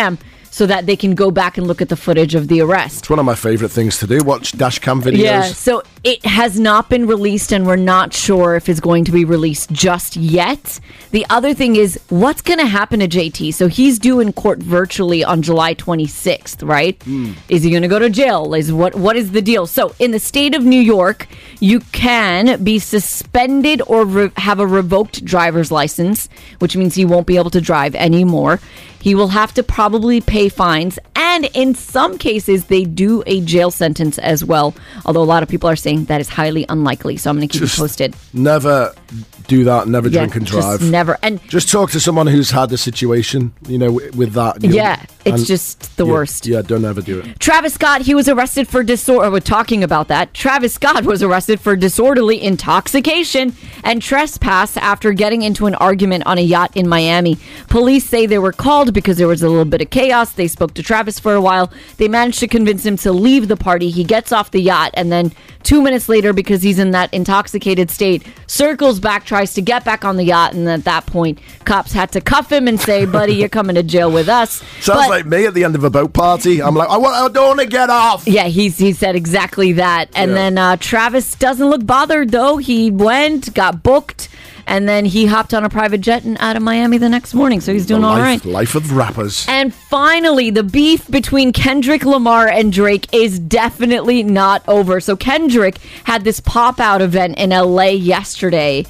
so that they can go back and look at the footage of the arrest. It's one of my favorite things to do, watch dash cam videos. Yeah, so it has not been released, and we're not sure if it's going to be released just yet. The other thing is, what's going to happen to JT? So he's due in court virtually on July 26th, right? Is he going to go to jail? What is the deal? So in the state of New York, you can be suspended or have a revoked driver's license, which means he won't be able to drive anymore. He will have to probably pay fines, and in some cases, they do a jail sentence as well, although a lot of people are saying that is highly unlikely, so I'm going to keep you posted. Never do that, never drink and drive. Just never. And just talk to someone who's had the situation, with that. It's just the worst. Yeah, don't ever do it. Travis Scott, he was arrested for we're talking about that. Travis Scott was arrested for disorderly intoxication and trespass after getting into an argument on a yacht in Miami. Police say they were called because there was a little bit of chaos. They spoke to Travis for a while. They managed to convince him to leave the party. He gets off the yacht, and then 2 minutes later, because he's in that intoxicated state, circles back, tries to get back on the yacht, and at that point, cops had to cuff him and say, buddy, you're coming to jail with us. Sounds like me at the end of a boat party. I'm like, I don't want to get off. Yeah, he said exactly that. And then Travis doesn't look bothered, though. He went, got booked, and then he hopped on a private jet and out of Miami the next morning. So he's doing all right. Life of rappers. And finally, the beef between Kendrick Lamar and Drake is definitely not over. So Kendrick had this pop-out event in LA yesterday,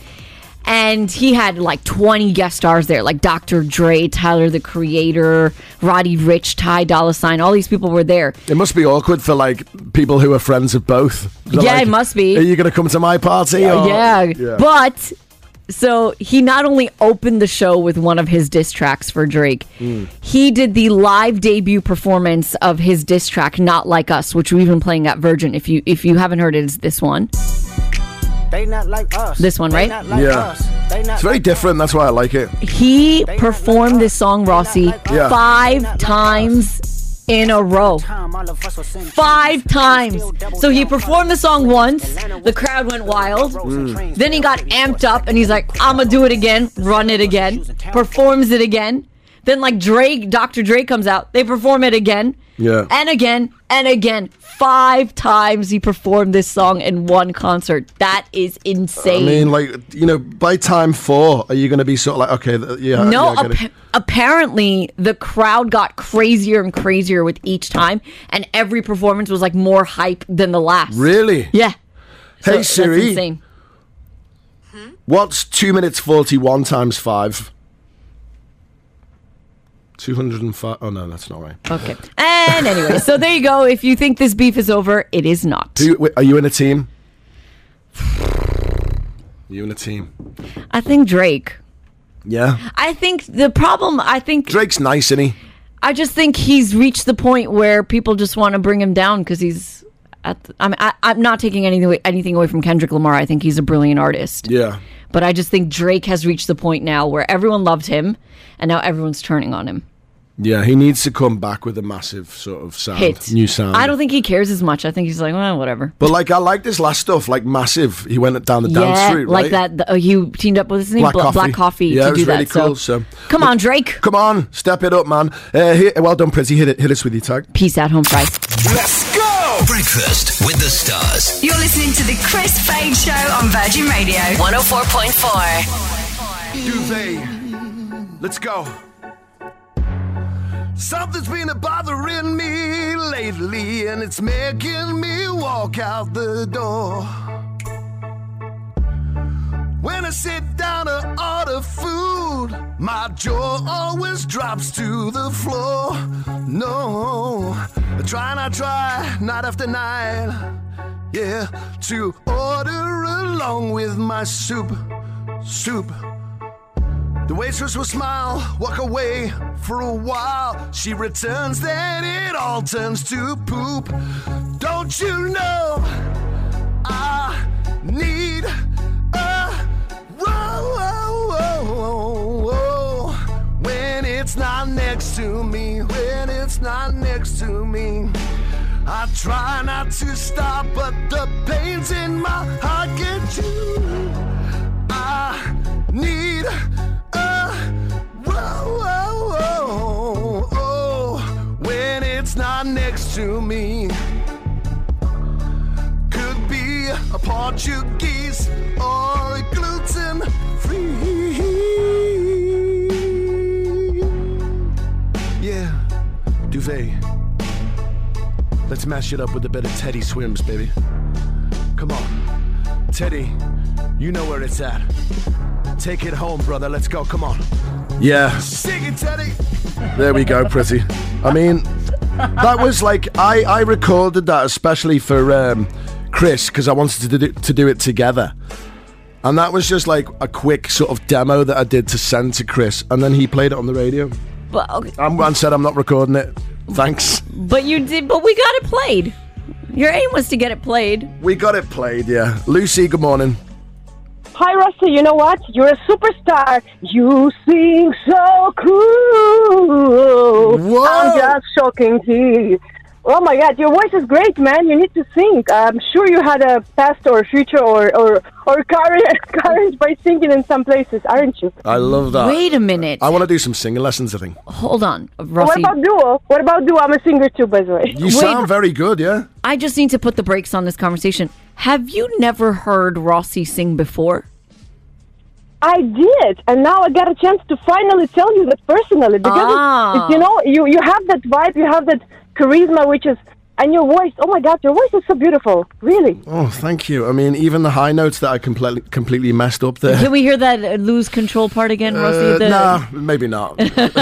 and he had like 20 guest stars there, like Dr. Dre, Tyler, the Creator, Roddy Ricch, Ty Dolla $ign. All these people were there. It must be awkward for like people who are friends of both. It must be. Are you going to come to my party? Yeah. But so he not only opened the show with one of his diss tracks for Drake, he did the live debut performance of his diss track, Not Like Us, which we've been playing at Virgin. If you haven't heard it, it's this one. They not like us. This one, right? It's very different. That's why I like it. He performed this song, Rossi, 5 times in a row. 5 times. So he performed the song once. The crowd went wild. Then he got amped up and he's like, I'm going to do it again. Run it again. Performs it again. Then like Dr. Dre comes out. They perform it again. Yeah. And again and again. 5 times he performed this song in one concert. That is insane. I mean, by time 4, are you going to be sort of like, okay, yeah. No, apparently the crowd got crazier and crazier with each time, and every performance was like more hype than the last. Really? Yeah. Hey, so, Siri. that's insane. What's 2 minutes 41 times 5? 205. Oh, no, that's not right. Okay. And anyway, so there you go. If you think this beef is over, it is not. Are you in a team? Are you in a team? I think Drake. Yeah? I think the problem, Drake's nice, isn't he? I just think he's reached the point where people just want to bring him down because he's I'm not taking anything away from Kendrick Lamar. I think he's a brilliant artist. Yeah. But I just think Drake has reached the point now where everyone loved him, and now everyone's turning on him. Yeah, he needs to come back with a massive sort of sound, new sound. I don't think he cares as much. I think he's like, well, whatever. But I like this last stuff, like Massive. He went down the dance route, right? Like that. He teamed up with his name, Black Coffee, yeah, to do that. Really cool. So come on, Drake. Come on, step it up, man. Well done, Prizzy. Hit us with your tag. Peace out, home fries. Let's go! Breakfast with the Stars. You're listening to the Chris Fade Show on Virgin Radio 104.4. Duvet. Let's go. Something's been bothering me lately, and it's making me walk out the door. When I sit down to order food, my jaw always drops to the floor. No, I try night after night, yeah, to order along with my soup. The waitress will smile, walk away for a while. She returns, then it all turns to poop. Don't you know I need a roll when it's not next to me, I try not to stop, but the pains in my heart get you. I need that's not next to me could be a Portuguese or a gluten-free. Yeah, duvet. Let's mash it up with a bit of Teddy Swims, baby. Come on. Teddy, you know where it's at. Take it home, brother. Let's go. Come on. Yeah. Sing it, Teddy. There we go, pretty. I mean, that was like, I recorded that especially for Chris because I wanted to do it together. And that was just like a quick sort of demo that I did to send to Chris. And then he played it on the radio. But, okay. And said I'm not recording it. Thanks. But you did. But we got it played. Your aim was to get it played. We got it played, yeah. Lucy, good morning. Hi, Rusty. You know what? You're a superstar. You sing so cool. Whoa. I'm just shocking to you. Oh, my God. Your voice is great, man. You need to sing. I'm sure you had a past or future or current by singing in some places, aren't you? I love that. Wait a minute. I want to do some singing lessons, I think. Hold on, Rossi. What about duo? I'm a singer too, by the way. You sound very good, yeah? I just need to put the brakes on this conversation. Have you never heard Rossi sing before? I did, and now I got a chance to finally tell you that personally, because it's, you know, you have that vibe, you have that charisma, which is, and your voice, oh my God, your voice is so beautiful, really. Oh, thank you. I mean, even the high notes that I completely messed up there. Can we hear that lose control part again, Rossi? No, maybe not.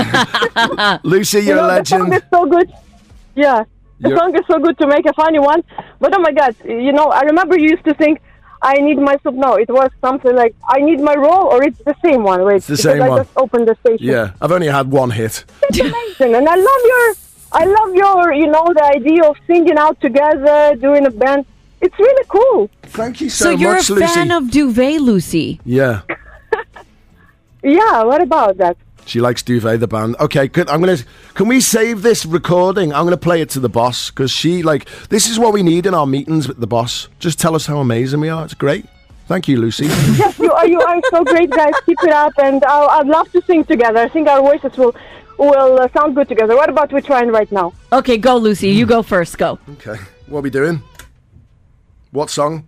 Lucy, you're a legend. The song is so good. Yeah, the song is so good to make a funny one, but oh my God, you know, I remember you used to think, I need my soup. No, it was something like, I need my roll, or it's the same one. Wait, it's the same one. I just opened the station. Yeah, I've only had one hit. It's amazing, and I love your, you know, the idea of singing out together, doing a band. It's really cool. Thank you so much, Lucy. So you're a fan of Duvet, Lucy? Yeah. Yeah, what about that? She likes Duvet, the band. Okay, can we save this recording? I'm going to play it to the boss, because this is what we need in our meetings with the boss. Just tell us how amazing we are. It's great. Thank you, Lucy. Yes, you are so great, guys. Keep it up, and I'd love to sing together. I think our voices will sound good together. What about we trying right now? Okay, go, Lucy. You go first. Go. Okay. What are we doing? What song?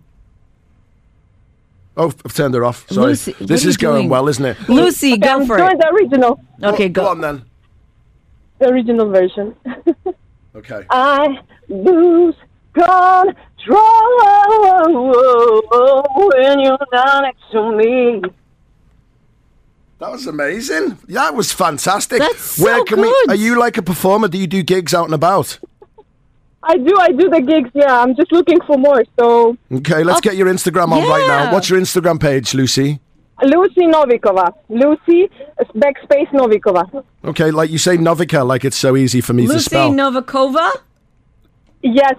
Oh, I've turned her off. Sorry. Lucy, this is going well, isn't it? Lucy, go for it. The original. Okay, go. Go on then. The original version. Okay. I lose control when you're not next to me. That was amazing. That was fantastic. That's so good. Are you like a performer? Do you do gigs out and about? I do the gigs, yeah. I'm just looking for more, so... Okay, let's get your Instagram on right now. What's your Instagram page, Lucy? Lucy Novikova. Lucy, backspace Novikova. Okay, like you say Novika, like it's so easy for me to spell. Lucy Novikova? Yes,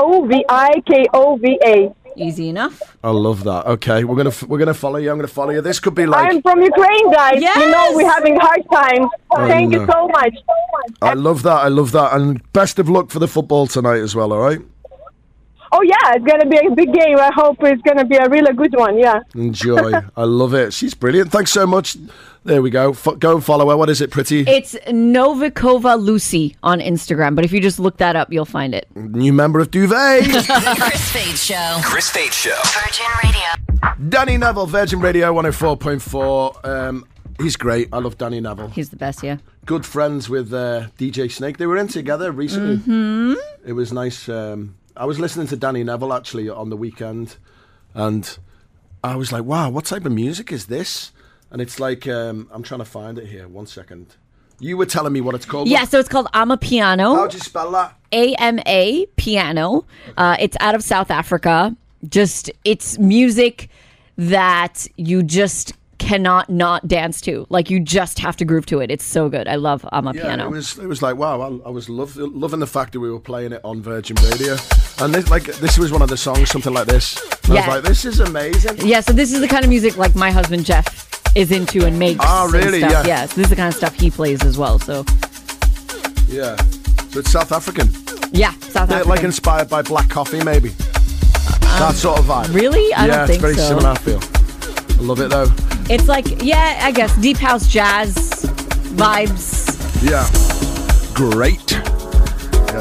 Novikova. Easy enough. I love that. Okay, we're gonna follow you. I'm gonna follow you. This could be like... I'm from Ukraine, guys. Yes! You know we're having hard times. Thank you so much. I love that. And best of luck for the football tonight as well, all right? Oh, yeah, it's going to be a big game. I hope it's going to be a really good one, yeah. Enjoy. I love it. She's brilliant. Thanks so much. There we go. Go and follow her. What is it, pretty? It's Novikova Lucy on Instagram, but if you just look that up, you'll find it. New member of Duvet. The Chris Fade Show. Chris Fade Show. Virgin Radio. Danny Neville, Virgin Radio 104.4. He's great. I love Danny Neville. He's the best, yeah. Good friends with DJ Snake. They were in together recently. Mm-hmm. It was nice. I was listening to Danny Neville actually on the weekend, and I was like, wow, what type of music is this? And it's like, I'm trying to find it here. 1 second. You were telling me what it's called. Yeah, so it's called Amapiano. How'd you spell that? AMA Piano. It's out of South Africa. It's music that you just cannot not dance to. Like, you just have to groove to it. It's so good. I love Amapiano. Yeah, it was like, wow, I was loving the fact that we were playing it on Virgin Radio. And this was one of the songs, something like this. I was like, this is amazing. Yeah, so this is the kind of music like my husband Jeff is into and makes. Oh, really? And stuff. Yeah. Yeah, so this is the kind of stuff he plays as well. So. Yeah. So it's South African. Yeah, South African. Like inspired by black coffee, maybe. That sort of vibe. Really? I don't think so. Yeah, it's very similar, I feel. I love it, though. It's like, yeah, I guess, deep house jazz vibes. Yeah. Great. Yeah,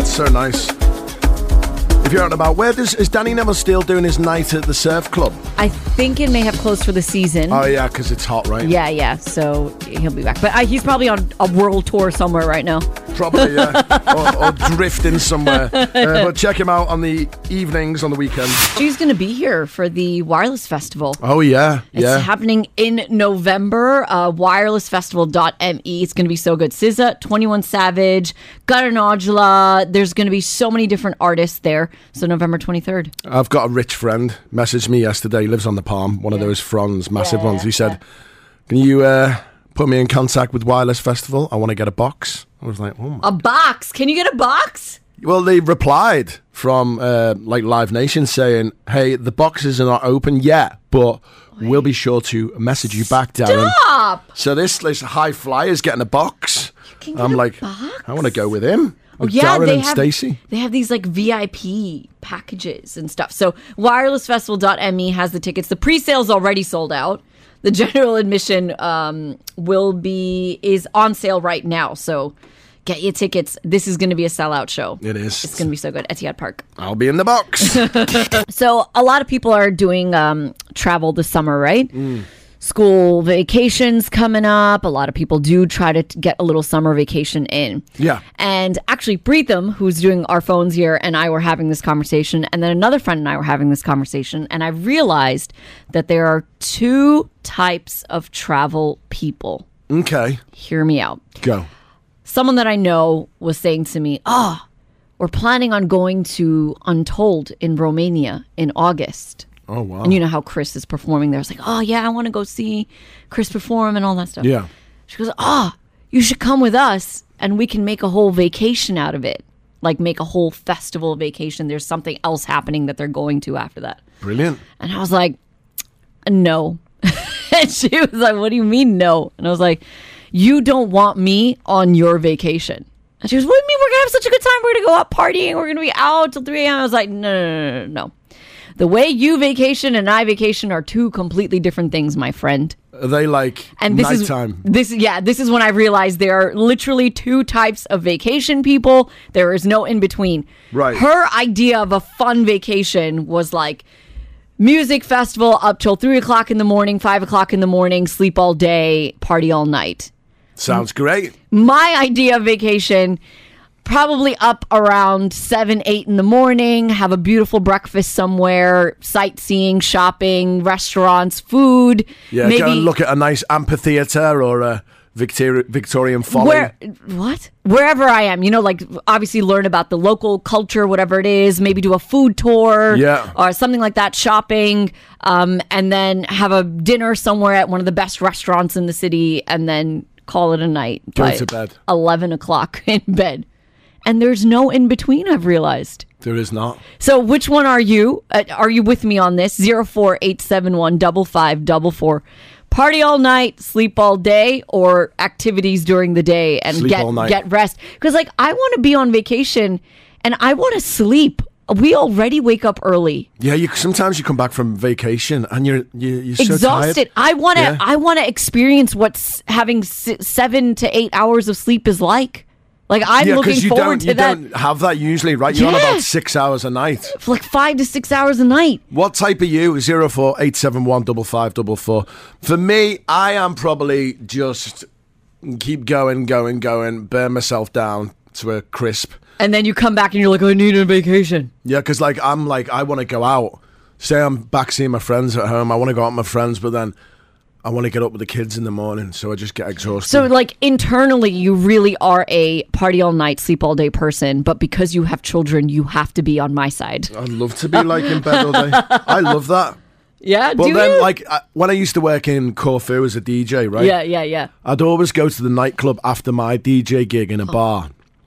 That's so nice. If you're out and about, is Danny Neville still doing his night at the surf club? I think it may have closed for the season. Oh, yeah, because it's hot, right? Yeah. So he'll be back. But he's probably on a world tour somewhere right now. Probably, yeah. or drifting somewhere. But check him out on the evenings, on the weekends. She's going to be here for the Wireless Festival. Oh, yeah. It's happening in November. Wirelessfestival.me. It's going to be so good. SZA, 21 Savage, Gunnar Nodula. There's going to be so many different artists there. So November 23rd. I've got a rich friend messaged me yesterday. He lives on the Palm, one of those fronds, massive ones. He said, can you put me in contact with Wireless Festival? I want to get a box. I was like, oh my. A box? Can you get a box? Well, they replied from Live Nation saying, hey, the boxes are not open yet, but we'll be sure to message you back, Darren. Stop! So this high flyer's getting a box. I'm like, box? I want to go with him. Oh, yeah, Darren and Stacey. They have these like VIP packages and stuff. So wirelessfestival.me has the tickets. The pre-sale's already sold out. The general admission is on sale right now. So get your tickets. This is going to be a sellout show. It is. It's going to be so good. Etihad Park. I'll be in the box. So a lot of people are doing travel this summer, right? School vacations coming up. A lot of people do try to get a little summer vacation in. Yeah. And actually, Preetham, who's doing our phones here, and I were having this conversation, and then another friend and I were having this conversation, and I realized that there are two types of travel people. Okay. Hear me out. Go. Someone that I know was saying to me, we're planning on going to Untold in Romania in August. Oh, wow. And you know how Chris is performing there. It's like, oh, yeah, I want to go see Chris perform and all that stuff. Yeah. She goes, you should come with us and we can make a whole vacation out of it. Like make a whole festival vacation. There's something else happening that they're going to after that. Brilliant. And I was like, no. And she was like, what do you mean no? And I was like, you don't want me on your vacation. And she goes, what do you mean? We're going to have such a good time. We're going to go out partying. We're going to be out till 3 a.m. I was like, no. The way you vacation and I vacation are two completely different things, my friend. Are they like nighttime? This is when I realized there are literally two types of vacation people. There is no in between. Right. Her idea of a fun vacation was like music festival up till 3 o'clock in the morning, 5 o'clock in the morning, sleep all day, party all night. Sounds great. My idea of vacation, probably up around 7, 8 in the morning, have a beautiful breakfast somewhere, sightseeing, shopping, restaurants, food. Yeah, maybe go and look at a nice amphitheater or a Victorian folly. Wherever I am, like obviously learn about the local culture, whatever it is, maybe do a food tour or something like that, shopping, and then have a dinner somewhere at one of the best restaurants in the city and then call it a night. Go to bed. 11 o'clock in bed. And there's no in between, I've realized. There is not. So which one are you? Are you with me on this? 04871 5544. Party all night, sleep all day, or activities during the day and get rest? Because I want to be on vacation and I want to sleep. We already wake up early. Yeah, sometimes you come back from vacation and you're exhausted. So tired. I want to experience what having 7 to 8 hours of sleep is like. I'm looking forward to that. You don't have that usually, right? You're on about 6 hours a night. For 5 to 6 hours a night. What type are you? 04871 5544. For me, I am probably just keep going, burn myself down to a crisp. And then you come back and you're like, I need a vacation. Yeah, because I want to go out. Say I'm back seeing my friends at home. I want to go out with my friends, but then I want to get up with the kids in the morning, so I just get exhausted. So, internally, you really are a party all night, sleep all day person, but because you have children, you have to be on my side. I'd love to be in bed all day. I love that. Yeah, but then, when I used to work in Corfu as a DJ, right? Yeah. I'd always go to the nightclub after my DJ gig in a bar.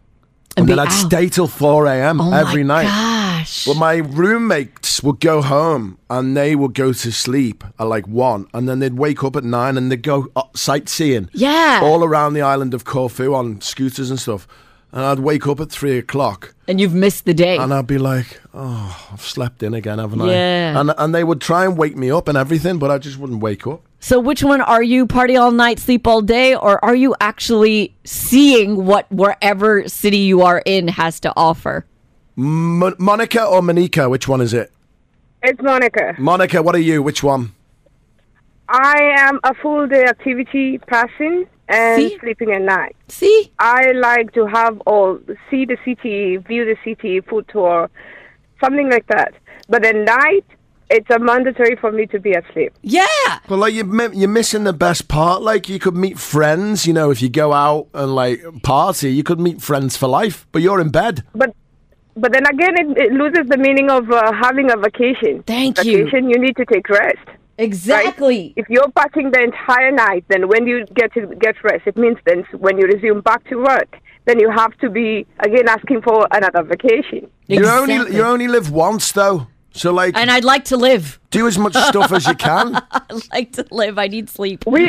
And then I'd stay till 4 a.m. every night. Gosh. Well, my roommates would go home and they would go to sleep at 1, and then they'd wake up at 9 and they'd go sightseeing. Yeah. All around the island of Corfu on scooters and stuff. And I'd wake up at 3 o'clock. And you've missed the day. And I'd be like, I've slept in again, haven't I? Yeah. And they would try and wake me up and everything, but I just wouldn't wake up. So which one are you? Party all night, sleep all day, or are you actually seeing what wherever city you are in has to offer? Monica or Monica? Which one is it? It's Monica. Monica, what are you? Which one? I am a full day activity person and sleeping at night. See? I like to have see the city, view the city, food tour, something like that. But at night, it's a mandatory for me to be asleep. Yeah. Well, like you're missing the best part. Like you could meet friends, you know, if you go out and like party, you could meet friends for life. But you're in bed. But then again, it loses the meaning of having a vacation. Vacation, you need to take rest. Exactly. Right? If you're partying the entire night, then when you get rest, it means then when you resume back to work, then you have to be again asking for another vacation. Exactly. You only live once, though. So like, and I'd like to live. Do as much stuff as you can. I'd like to live. I need sleep. We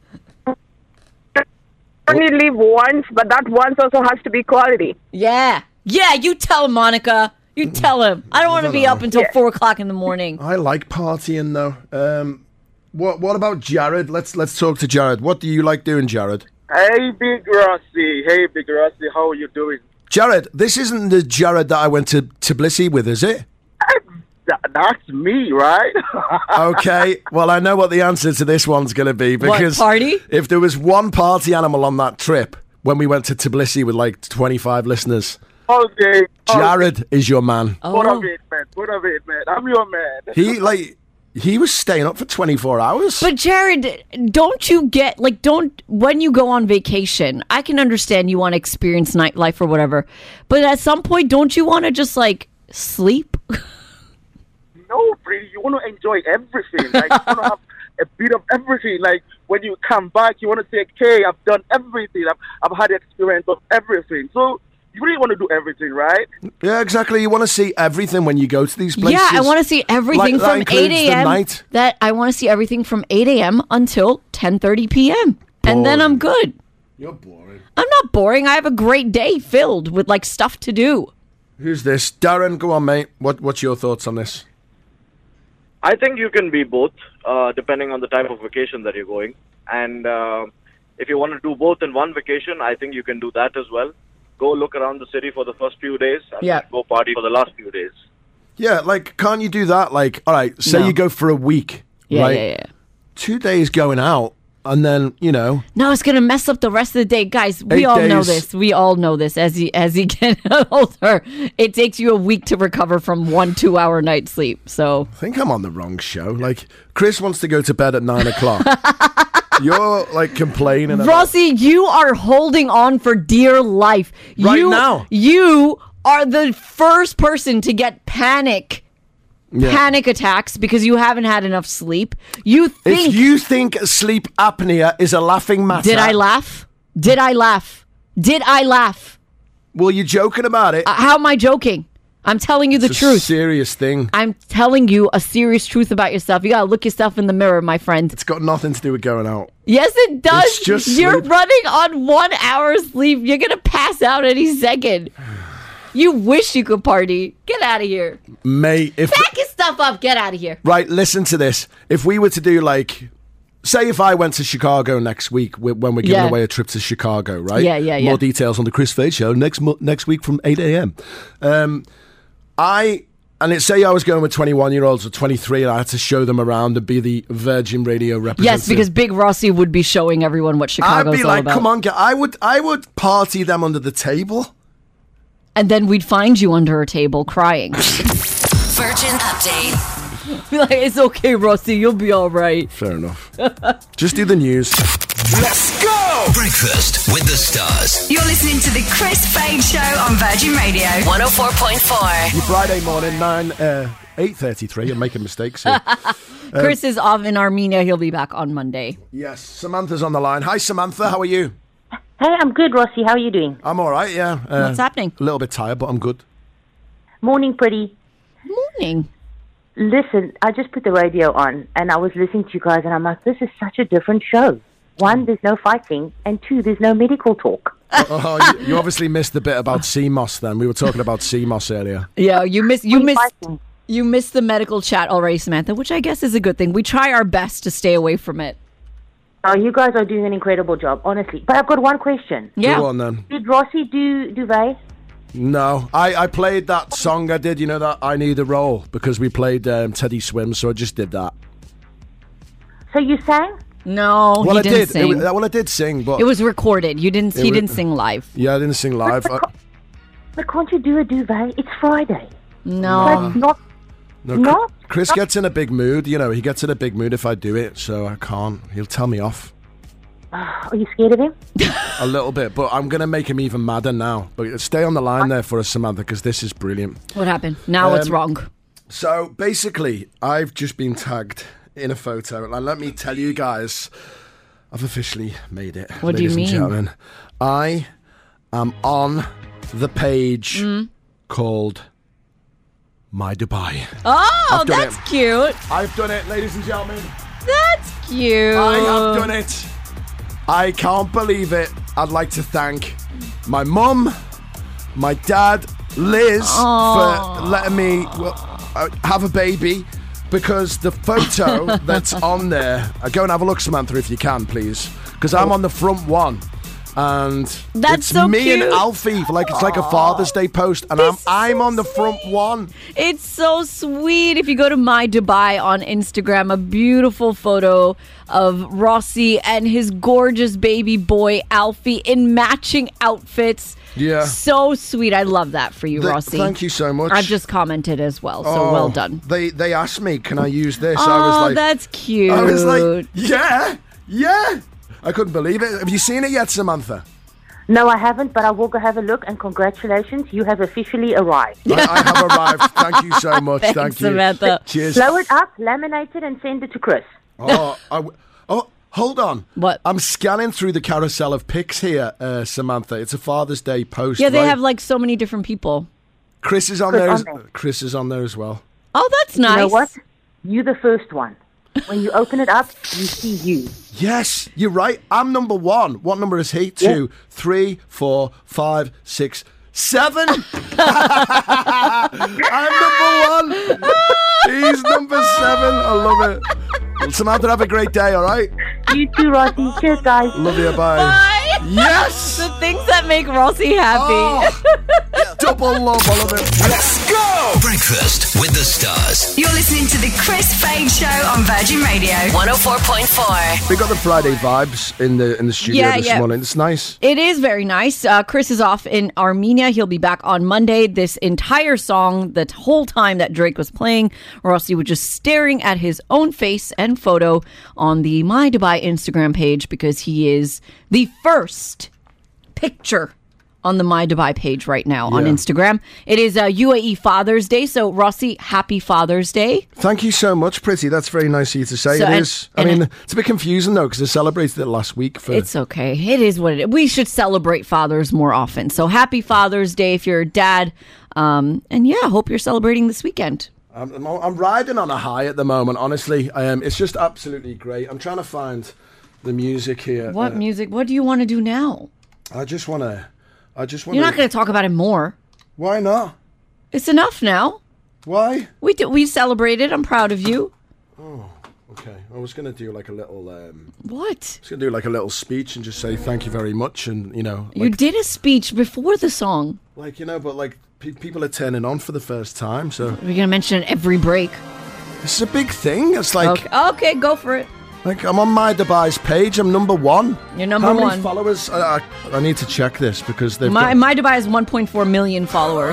only live once, but that once also has to be quality. Yeah. Yeah, you tell him, Monica. You tell him. I don't want to be up until 4 o'clock in the morning. I like partying, though. What about Jared? Let's talk to Jared. What do you like doing, Jared? Hey, Big Rossi. How are you doing? Jared, this isn't the Jared that I went to Tbilisi with, is it? That's me, right? Okay, well, I know what the answer to this one's going to be. Because what, party? If there was one party animal on that trip, when we went to Tbilisi with like 25 listeners, okay, Jared is your man. What of it, man? I'm your man. He was staying up for 24 hours. But Jared, when you go on vacation, I can understand you want to experience nightlife or whatever, but at some point, don't you want to just like sleep? No, pretty. You want to enjoy everything. Like, you want to have a bit of everything. Like, when you come back, you want to say, okay, I've done everything. I've had experience of everything. So, you really want to do everything, right? Yeah, exactly. You want to see everything when you go to these places. Yeah, I want to see everything from 8 a.m. I want to see everything from 8 a.m. until 10:30 p.m. And then I'm good. You're boring. I'm not boring. I have a great day filled with like stuff to do. Who's this? Darren, go on, mate. What's your thoughts on this? I think you can be both, depending on the type of vacation that you're going. And if you want to do both in one vacation, I think you can do that as well. Go look around the city for the first few days and then go party for the last few days. Yeah, like, can't you do that? Like, all right, say you go for a week, right? Yeah. 2 days going out, and then, you know. No, it's going to mess up the rest of the day. Guys, we all know this. We all know this. As you get older, it takes you a week to recover from 1 2-hour night sleep. So I think I'm on the wrong show. Like, Chris wants to go to bed at 9 o'clock. You're, like, complaining. Rossi, you are holding on for dear life. Now. You are the first person to get panic attacks because you haven't had enough sleep. If you think sleep apnea is a laughing matter. Did I laugh? Well, you're joking about it. How am I joking? I'm telling you the truth. It's a serious thing. I'm telling you a serious truth about yourself. You gotta look yourself in the mirror, my friend. It's got nothing to do with going out. Yes, it does. It's just You're sleep. running on 1 hour sleep. You're gonna pass out any second. You wish you could party. Get out of here. Mate, Pack your stuff up. Get out of here. Right, listen to this. If we were to do like, say if I went to Chicago next week when we're giving away a trip to Chicago, right? Yeah. More details on the Chris Fade Show next week from 8 a.m. Say I was going with 21-year-olds or 23 and I had to show them around and be the Virgin Radio representative. Yes, because Big Rossi would be showing everyone what Chicago's I'd be like, all about. come on, I would party them under the table. And then we'd find you under a table crying. Virgin Update. Be like, it's okay, Rossi, you'll be all right. Fair enough. Just do the news. Let's go! Breakfast with the Stars. You're listening to the Chris Fade Show on Virgin Radio 104.4. Your Friday morning, 8:33. I'm making mistakes here. Chris is off in Armenia. He'll be back on Monday. Yes, Samantha's on the line. Hi, Samantha. How are you? Hey, I'm good, Rossi. How are you doing? I'm all right, yeah. What's happening? A little bit tired, but I'm good. Morning, pretty. Morning. Listen, I just put the radio on, and I was listening to you guys, and I'm like, this is such a different show. 1, there's no fighting, and 2, there's no medical talk. You obviously missed the bit about CMOS then. We were talking about CMOS earlier. Yeah, you missed You missed the medical chat already, Samantha, which I guess is a good thing. We try our best to stay away from it. Oh, you guys are doing an incredible job, honestly. But I've got one question. Yeah. Go on, then. Did Rossi do duvet? No. I played that song I did, you know, that I Need a Role, because we played Teddy Swims, so I just did that. So you sang? No, Well, he I didn't did. sing. I did sing, but... It was recorded. He didn't sing live. Yeah, I didn't sing live. But can't you do a duvet? It's Friday. No. That's not... No, Chris gets in a big mood, you know, he gets in a big mood if I do it, so I can't. He'll tell me off. Are you scared of him? A little bit, but I'm going to make him even madder now. But stay on the line there for us, Samantha, because this is brilliant. What happened? Now it's wrong. So, basically, I've just been tagged in a photo, and let me tell you guys, I've officially made it. What do you ladies and mean? gentlemen. I am on the page called My Dubai. Oh, I've done that's it. cute. I've done it, ladies and gentlemen. That's cute. I have done it. I can't believe it. I'd like to thank my mum, my dad, Liz, for letting me have a baby, because the photo that's on there, go and have a look, Samantha, if you can, please, because I'm on the front one. And That's it's so me cute. and Alfie, it's like a Father's Day post, and I'm on the front one. It's so sweet. If you go to My Dubai on Instagram, a beautiful photo of Rossi and his gorgeous baby boy, Alfie, in matching outfits. Yeah. So sweet. I love that for you, Rossi. Thank you so much. I've just commented as well, so well done. They asked me, can I use this? Oh, I was like, that's cute. I was like, yeah. I couldn't believe it. Have you seen it yet, Samantha? No, I haven't, but I will go have a look, and congratulations, you have officially arrived. I have arrived. Thank you so much. Thanks, Thank you. Samantha. Cheers. Blow it up, laminate it, and send it to Chris. Hold on. What? I'm scanning through the carousel of pics here, Samantha. It's a Father's Day post. Yeah, they right? have like so many different people. Chris is on Chris there. on there. Chris is on there as well. Oh, that's nice. You know what? You're the first one. When you open it up, you see you. Yes, you're right. I'm number one. What number is he? 2, 3, 4, 5, 6, 7. I'm number 1. He's number 7. I love it. Well, Samantha, have a great day, all right? You too, Rossi. Cheers, guys. Love you. Bye. Bye. Yes! The things that make Rossi happy. Double love. I love it. Let's go! Breakfast with the Stars. You're listening to the Chris Fade Show on Virgin Radio. 104.4. We got the Friday vibes in the studio this morning. It's nice. It is very nice. Chris is off in Armenia. He'll be back on Monday. This entire song, the whole time that Drake was playing, Rossi was just staring at his own face and photo on the My Dubai Instagram page, because he is the first picture on the My Dubai page right now on Instagram. It is UAE Father's Day, so Rossi, happy Father's Day. Thank you so much, Pretty. That's very nice of you to say. So, it and- is. I mean, it's a bit confusing, though, because I celebrated it last week. It's okay. It is what it is. We should celebrate fathers more often. So happy Father's Day if you're a dad. And yeah, hope you're celebrating this weekend. I'm riding on a high at the moment, honestly. It's just absolutely great. I'm trying to find the music here. What music? What do you want to do now? I just want to... You're not going to talk about it more. Why not? It's enough now. Why? We celebrated. I'm proud of you. Oh, okay. I was going to do like a little... What? I was going to do like a little speech and just say thank you very much, and, you know... You did a speech before the song. Like, you know, but like people are turning on for the first time, so... We're going to mention it every break. This is a big thing. It's like... Okay, go for it. Like, I'm on My Dubai's page. I'm number 1. You're number How 1. many followers? I need to check this because they've My Dubai has 1.4 million followers.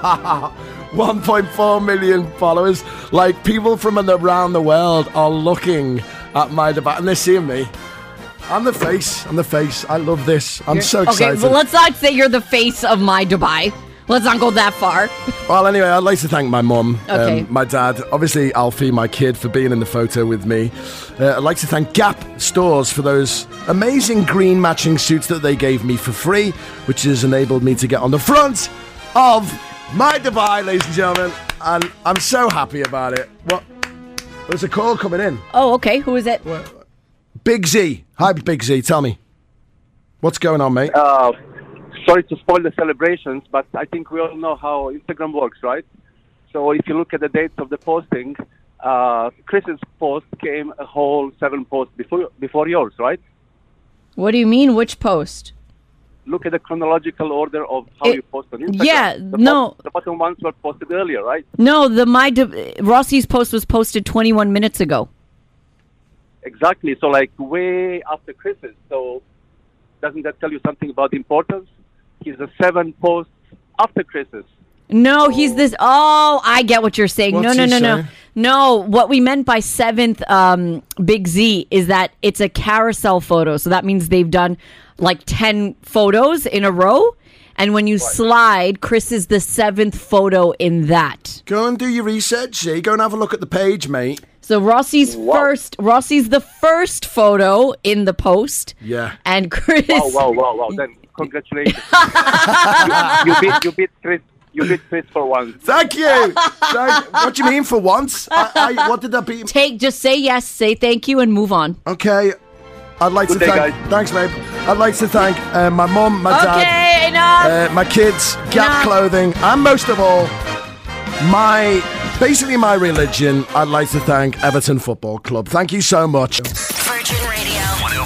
1.4 million followers. Like, people from around the world are looking at My Dubai and they're seeing me. I'm the face. I love this. I'm so excited. Okay, well, let's not say you're the face of My Dubai. Let's not go that far. Well, anyway, I'd like to thank my mum, Okay. my dad, obviously Alfie, my kid, for being in the photo with me. I'd like to thank Gap Stores for those amazing green matching suits that they gave me for free, which has enabled me to get on the front of My Dubai, ladies and gentlemen. And I'm so happy about it. What? There's a call coming in. Oh, okay. Who is it? Big Z. Hi, Big Z. Tell me. What's going on, mate? Sorry to spoil the celebrations, but I think we all know how Instagram works, right? So if you look at the dates of the posting, Chris's post came a whole 7 posts before yours, right? What do you mean? Which post? Look at the chronological order of how you post on Instagram. Yeah, The bottom ones were posted earlier, right? No, Rossi's post was posted 21 minutes ago. Exactly. So like way after Chris's. So doesn't that tell you something about the importance? He's a 7 posts after Chris's. No, he's this. Oh, I get what you're saying. What's No. he saying? No, what we meant by 7th Big Z is that it's a carousel photo. So that means they've done like 10 photos in a row. And when you slide, Chris is the 7th photo in that. Go and do your research, see? Go and have a look at the page, mate. So Rossi's the first photo in the post. Yeah. And Chris. Wow. Then congratulations. you beat Chris. You beat Chris for once. Thank you. What do you mean for once? What did that be? Just say yes, say thank you, and move on. Okay. I'd like to thank. Thanks, mate. I'd like to thank my mum, my dad. Okay, enough. My kids, Gap Clothing, and most of all, my religion. I'd like to thank Everton Football Club. Thank you so much. Virgin Radio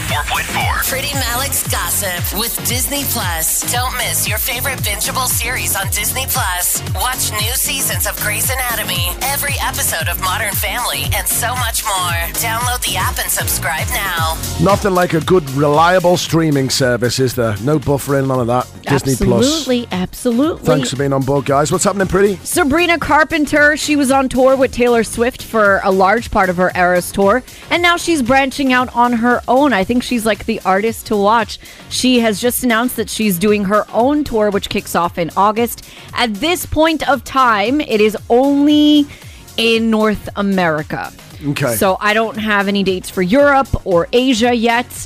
104.4. Pretty Malik's Gossip with Disney Plus. Don't miss your favorite bingeable series on Disney Plus. Watch new seasons of Grey's Anatomy, every episode of Modern Family, and so much more. Download the app and subscribe now. Nothing like a good, reliable streaming service, is there? No buffering, none of that. Disney Plus. Absolutely. Thanks for being on board, guys. What's happening, Pretty? Sabrina Carpenter, she was on tour with Taylor Swift for a large part of her Eras tour, and now she's branching out on her own. I think she's like the artist to watch. She has just announced that she's doing her own tour, which kicks off in August. At this point of time, it is only in North America. Okay. So I don't have any dates for Europe or Asia yet.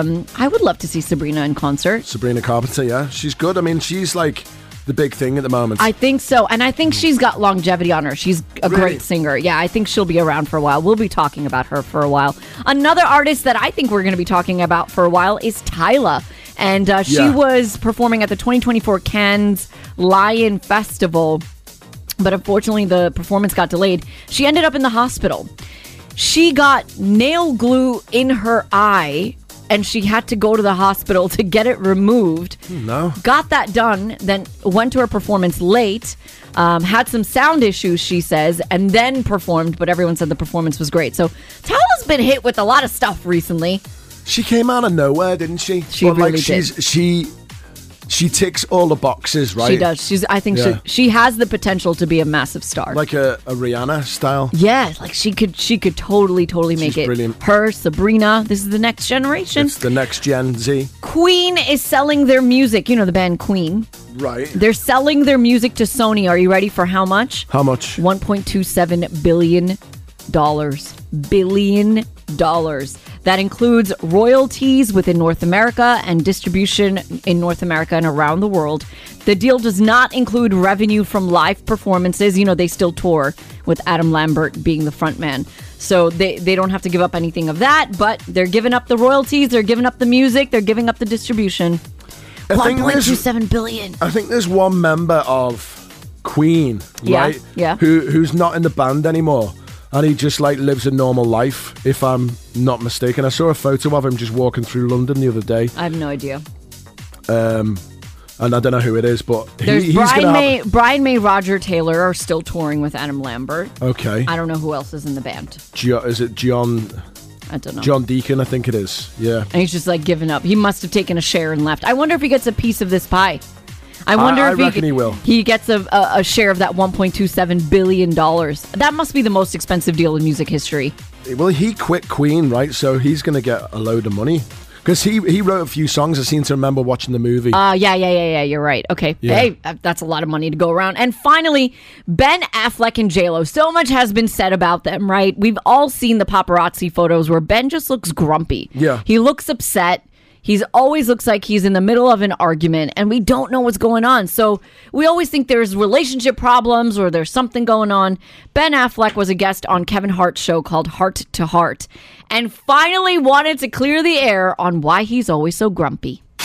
I would love to see Sabrina in concert. Sabrina Carpenter, yeah. She's good. I mean, she's like the big thing at the moment. I think so. And I think she's got longevity on her. She's a great singer. Yeah, I think she'll be around for a while. We'll be talking about her for a while. Another artist that I think we're going to be talking about for a while is Tyla. And she was performing at the 2024 Cannes Lion Festival. But unfortunately, the performance got delayed. She ended up in the hospital. She got nail glue in her eye, and she had to go to the hospital to get it removed. No. Got that done, then went to her performance late, had some sound issues, she says, and then performed, but everyone said the performance was great. So Tyla's been hit with a lot of stuff recently. She came out of nowhere, didn't she? She really did. She ticks all the boxes, right? She does. I think she has the potential to be a massive star. Like a Rihanna style. Yeah, like she could totally make She's it. Brilliant. Her, Sabrina, this is the next generation. It's the next Gen Z. Queen is selling their music. You know the band Queen. Right. They're selling their music to Sony. Are you ready for how much? How much? $1.27 billion. Billion dollars. That includes royalties within North America and distribution in North America and around the world. The deal does not include revenue from live performances. You know, they still tour with Adam Lambert being the front man. So they don't have to give up anything of that, but they're giving up the royalties, they're giving up the music, they're giving up the distribution. $1.27 billion. I think there's one member of Queen, right? Yeah. Who's not in the band anymore. And he just like lives a normal life, if I'm not mistaken. I saw a photo of him just walking through London the other day. I have no idea. And I don't know who it is, but he's Brian May, Roger Taylor are still touring with Adam Lambert. Okay. I don't know who else is in the band. Is it John? I don't know. John Deacon, I think it is. Yeah. And he's just like giving up. He must have taken a share and left. I wonder if he gets a piece of this pie. I reckon he will. He gets a share of that $1.27 billion. That must be the most expensive deal in music history. Well, he quit Queen, right? So he's going to get a load of money. Because he wrote a few songs. I seem to remember watching the movie. Yeah. You're right. Okay. Yeah. Hey, that's a lot of money to go around. And finally, Ben Affleck and J-Lo. So much has been said about them, right? We've all seen the paparazzi photos where Ben just looks grumpy. Yeah. He looks upset. He always looks like he's in the middle of an argument, and we don't know what's going on. So we always think there's relationship problems or there's something going on. Ben Affleck was a guest on Kevin Hart's show called Heart to Heart, and finally wanted to clear the air on why he's always so grumpy.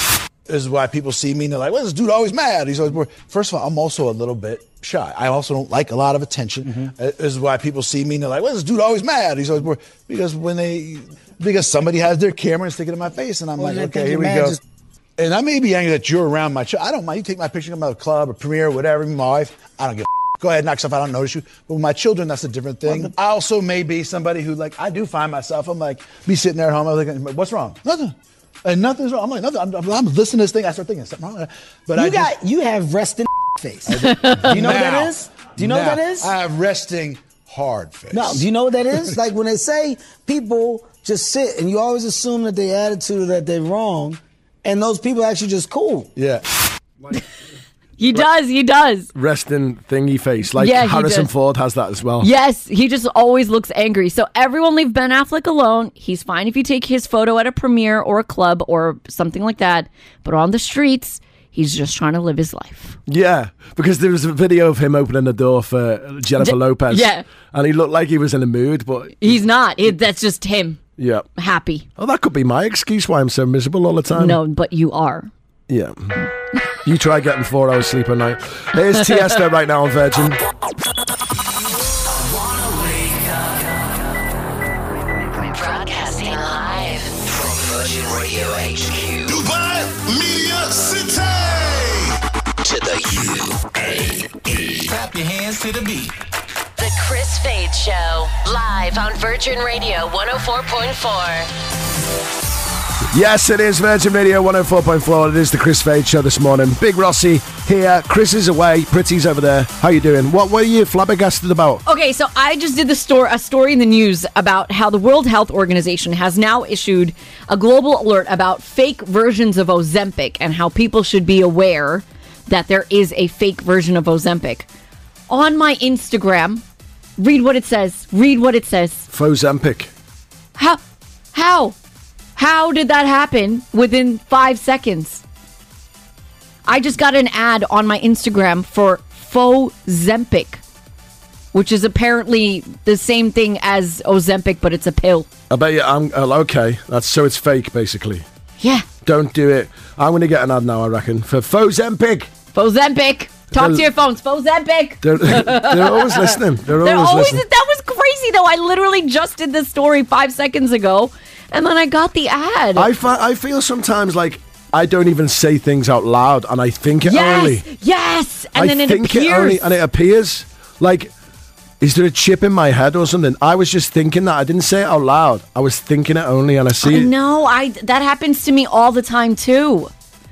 is why people see me and they're like, "Well, this dude always mad. He's always bored." First of all, I'm also a little bit shy. I also don't like a lot of attention. Is why people see me and they're like, "Well, this dude always mad. He's always bored." Because somebody has their camera and stick it in my face, and I'm like, "Okay, here we go." And I may be angry that you're around my child. I don't mind. You take my picture, come out of a club or premiere or whatever. My wife, I don't give a go ahead, knock stuff out. I don't notice you. But with my children, that's a different thing. I also may be somebody who, like, I do find myself, I'm like, be sitting there at home, I'm like, what's wrong? Nothing. And nothing's wrong. I'm like, nothing. I'm listening to this thing. I start thinking something wrong. But you have resting face. Do you know what that is? Do you know what that is? I have resting hard face. No, do you know what that is? Like when they say people just sit and you always assume that their attitude or that they're wrong, and those people are actually just cool. Yeah. He does. Resting thingy face. Like Harrison Ford has that as well. Yes, he just always looks angry. So everyone leave Ben Affleck alone. He's fine if you take his photo at a premiere or a club or something like that. But on the streets, he's just trying to live his life. Yeah, because there was a video of him opening the door for Jennifer Lopez. Yeah. And he looked like he was in a mood, but... He's not. That's just him. Yeah. Happy. Oh, that could be my excuse why I'm so miserable all the time. No, but you are. Yeah. You try getting 4 hours sleep a night. Here's Tiesto right now on Virgin. Broadcasting live from Virgin Radio HQ, Dubai Media City, to the UAE. Clap your hands to the beat. The Chris Fade Show, live on Virgin Radio 104.4. Yes, it is Virgin Radio 104.4. It is the Chris Fade Show this morning. Big Rossi here. Chris is away. Pretty's over there. How you doing? What were you flabbergasted about? Okay, so I just did a story in the news about how the World Health Organization has now issued a global alert about fake versions of Ozempic and how people should be aware that there is a fake version of Ozempic. On my Instagram, read what it says. Fozempic. How did that happen within 5 seconds? I just got an ad on my Instagram for Fozempic, which is apparently the same thing as Ozempic, but it's a pill. I bet you okay. So it's fake, basically. Yeah. Don't do it. I'm going to get an ad now, I reckon, for Fozempic. Talk to your phones. Fozempic. They're always listening. They're always listening. That was crazy, though. I literally just did this story 5 seconds ago, and then I got the ad. I feel sometimes like I don't even say things out loud, and I think it only. Yes, and then it appears. It only, and it appears. Like, is there a chip in my head or something? I was just thinking that. I didn't say it out loud. I was thinking it only, and I see it. No, that happens to me all the time, too.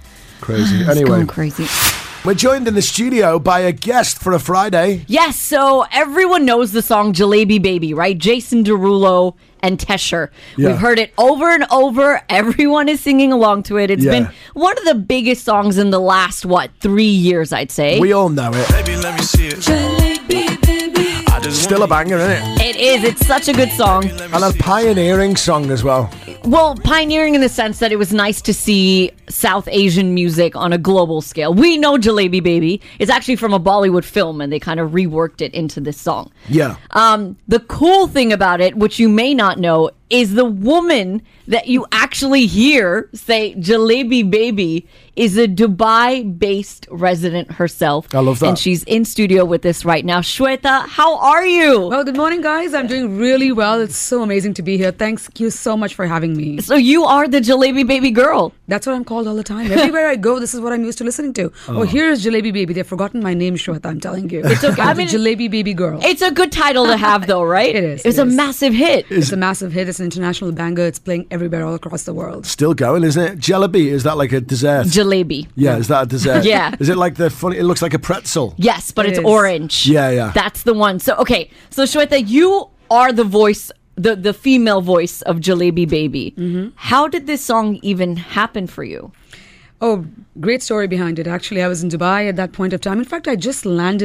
Crazy. It's Anyway. going crazy. We're joined in the studio by a guest for a Friday. Yes, so everyone knows the song Jalebi Baby, right? Jason Derulo and Tesher. Yeah. We've heard it over and over. Everyone is singing along to it. It's been one of the biggest songs in the last, 3 years, I'd say. We all know it. Baby, let me see it. Jalebi Baby. Still a banger, isn't it? It is. It's such a good song. And a pioneering song as well. Well, pioneering in the sense that it was nice to see South Asian music on a global scale. We know Jalebi Baby is actually from a Bollywood film, and they kind of reworked it into this song. Yeah. The cool thing about it, which you may not know, is the woman that you actually hear say Jalebi Baby is a Dubai-based resident herself. I love that. And she's in studio with us right now. Shweta, how are you? Well, good morning, guys. I'm doing really well. It's so amazing to be here. Thanks you so much for having me. So you are the Jalebi Baby girl. That's what I'm called all the time. Everywhere I go, this is what I'm used to listening to. Oh, here's Jalebi Baby. They've forgotten my name, Shweta, I'm telling you. It's okay. I'm the Jalebi Baby girl. It's a good title to have, though, right? It is. It's a massive hit. It's a massive hit. It's an international banger. It's playing everywhere all across the world. Still going, isn't it? Jalebi, is that like a dessert? Jalebi. Yeah, is that a dessert? Yeah. Is it like the funny, it looks like a pretzel? Yes, but It it's is. orange. Yeah. That's the one. So, okay. So, Shweta, you are the voice, the female voice of Jalebi Baby. Mm-hmm. How did this song even happen for you? Oh, great story behind it. Actually, I was in Dubai at that point of time. In fact, I just landed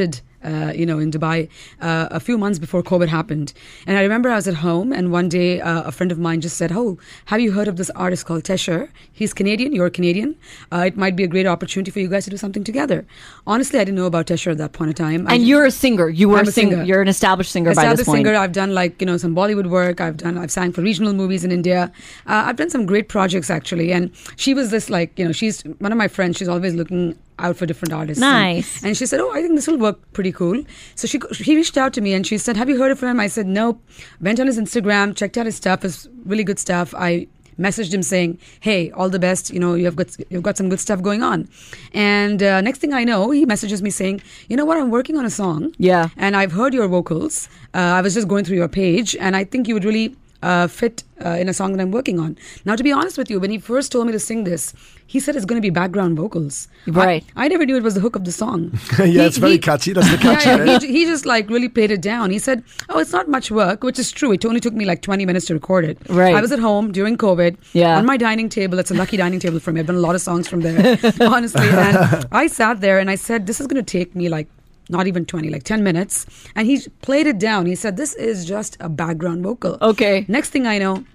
in Dubai a few months before COVID happened. And I remember I was at home, and one day a friend of mine just said, "Oh, have you heard of this artist called Tesher? He's Canadian, you're Canadian. It might be a great opportunity for you guys to do something together." Honestly, I didn't know about Tesher at that point in time. And you're a singer. You were I'm a singer. You're an established singer by this point. Singer. I've done some Bollywood work. I've sang for regional movies in India. I've done some great projects actually. And she was this she's one of my friends. She's always looking out for different artists. Nice. And she said, "Oh, I think this will work pretty cool." So she reached out to me and she said, "Have you heard of him?" I said, "Nope." Went on his Instagram, checked out his stuff. It's really good stuff. I messaged him saying, "Hey, all the best. You've got some good stuff going on." And next thing I know, he messages me saying, "You know what? I'm working on a song. Yeah. And I've heard your vocals. I was just going through your page, and I think you would really fit in a song that I'm working on." Now, to be honest with you, when he first told me to sing this, he said it's going to be background vocals. Right. I never knew it was the hook of the song. It's very catchy. That's the catchy. Yeah, he just really played it down. He said, "Oh, it's not much work," which is true. It only took me 20 minutes to record it. Right. I was at home during COVID. Yeah. On my dining table. It's a lucky dining table for me. I've done a lot of songs from there, honestly. And I sat there and I said, "This is going to take me not even 20, 10 minutes." And he played it down. He said, "This is just a background vocal." Okay. Next thing I know,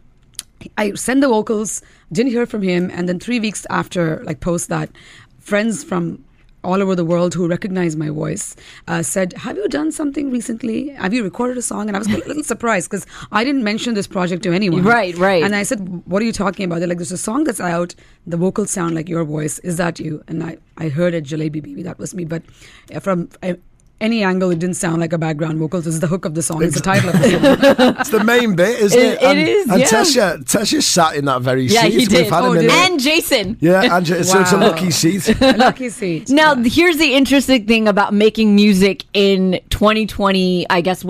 I sent the vocals, didn't hear from him. And then 3 weeks after, post that, friends from all over the world who recognize my voice said, "Have you done something recently? Have you recorded a song?" And I was a little surprised because I didn't mention this project to anyone. Right. And I said, "What are you talking about?" They're like, "There's a song that's out. The vocals sound like your voice. Is that you?" And I heard it, Jalebi Baby. That was me. But from any angle, it didn't sound like a background vocal. This is the hook of the song. It's the title of the song. It's the main bit, isn't it? It is, and yeah. Tasha sat in that very seat. Yeah, he did. We've had him in And Jason. Yeah, and so it's a lucky seat. A lucky seat. Now, here's the interesting thing about making music in 2020, I guess,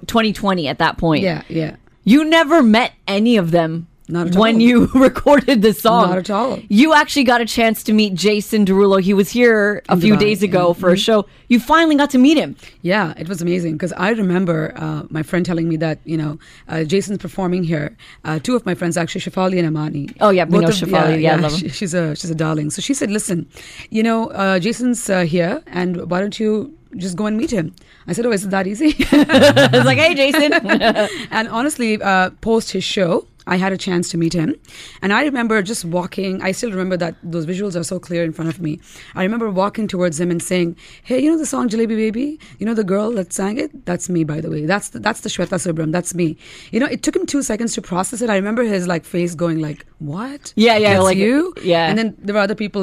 2020 at that point. Yeah. You never met any of them. Not at when all. you recorded the song. Not at all. You actually got a chance to meet Jason Derulo. He was here a few days ago for a show. You finally got to meet him. Yeah, it was amazing because I remember my friend telling me that, Jason's performing here. Two of my friends, actually, Shefali and Amani. Oh, yeah, we know Shefali. Yeah, I love him. She's a darling. So she said, "Listen, Jason's here, and why don't you just go and meet him?" I said, "Oh, is it that easy?" I was like, "Hey, Jason." And honestly, post his show, I had a chance to meet him. And I remember just walking. I still remember that those visuals are so clear in front of me. I remember walking towards him and saying, "Hey, the song Jalebi Baby? The girl that sang it? That's me, by the way. That's the Shweta Subram. That's me." It took him 2 seconds to process it. I remember his face going "What? Yeah, That's you?" Yeah. And then there were other people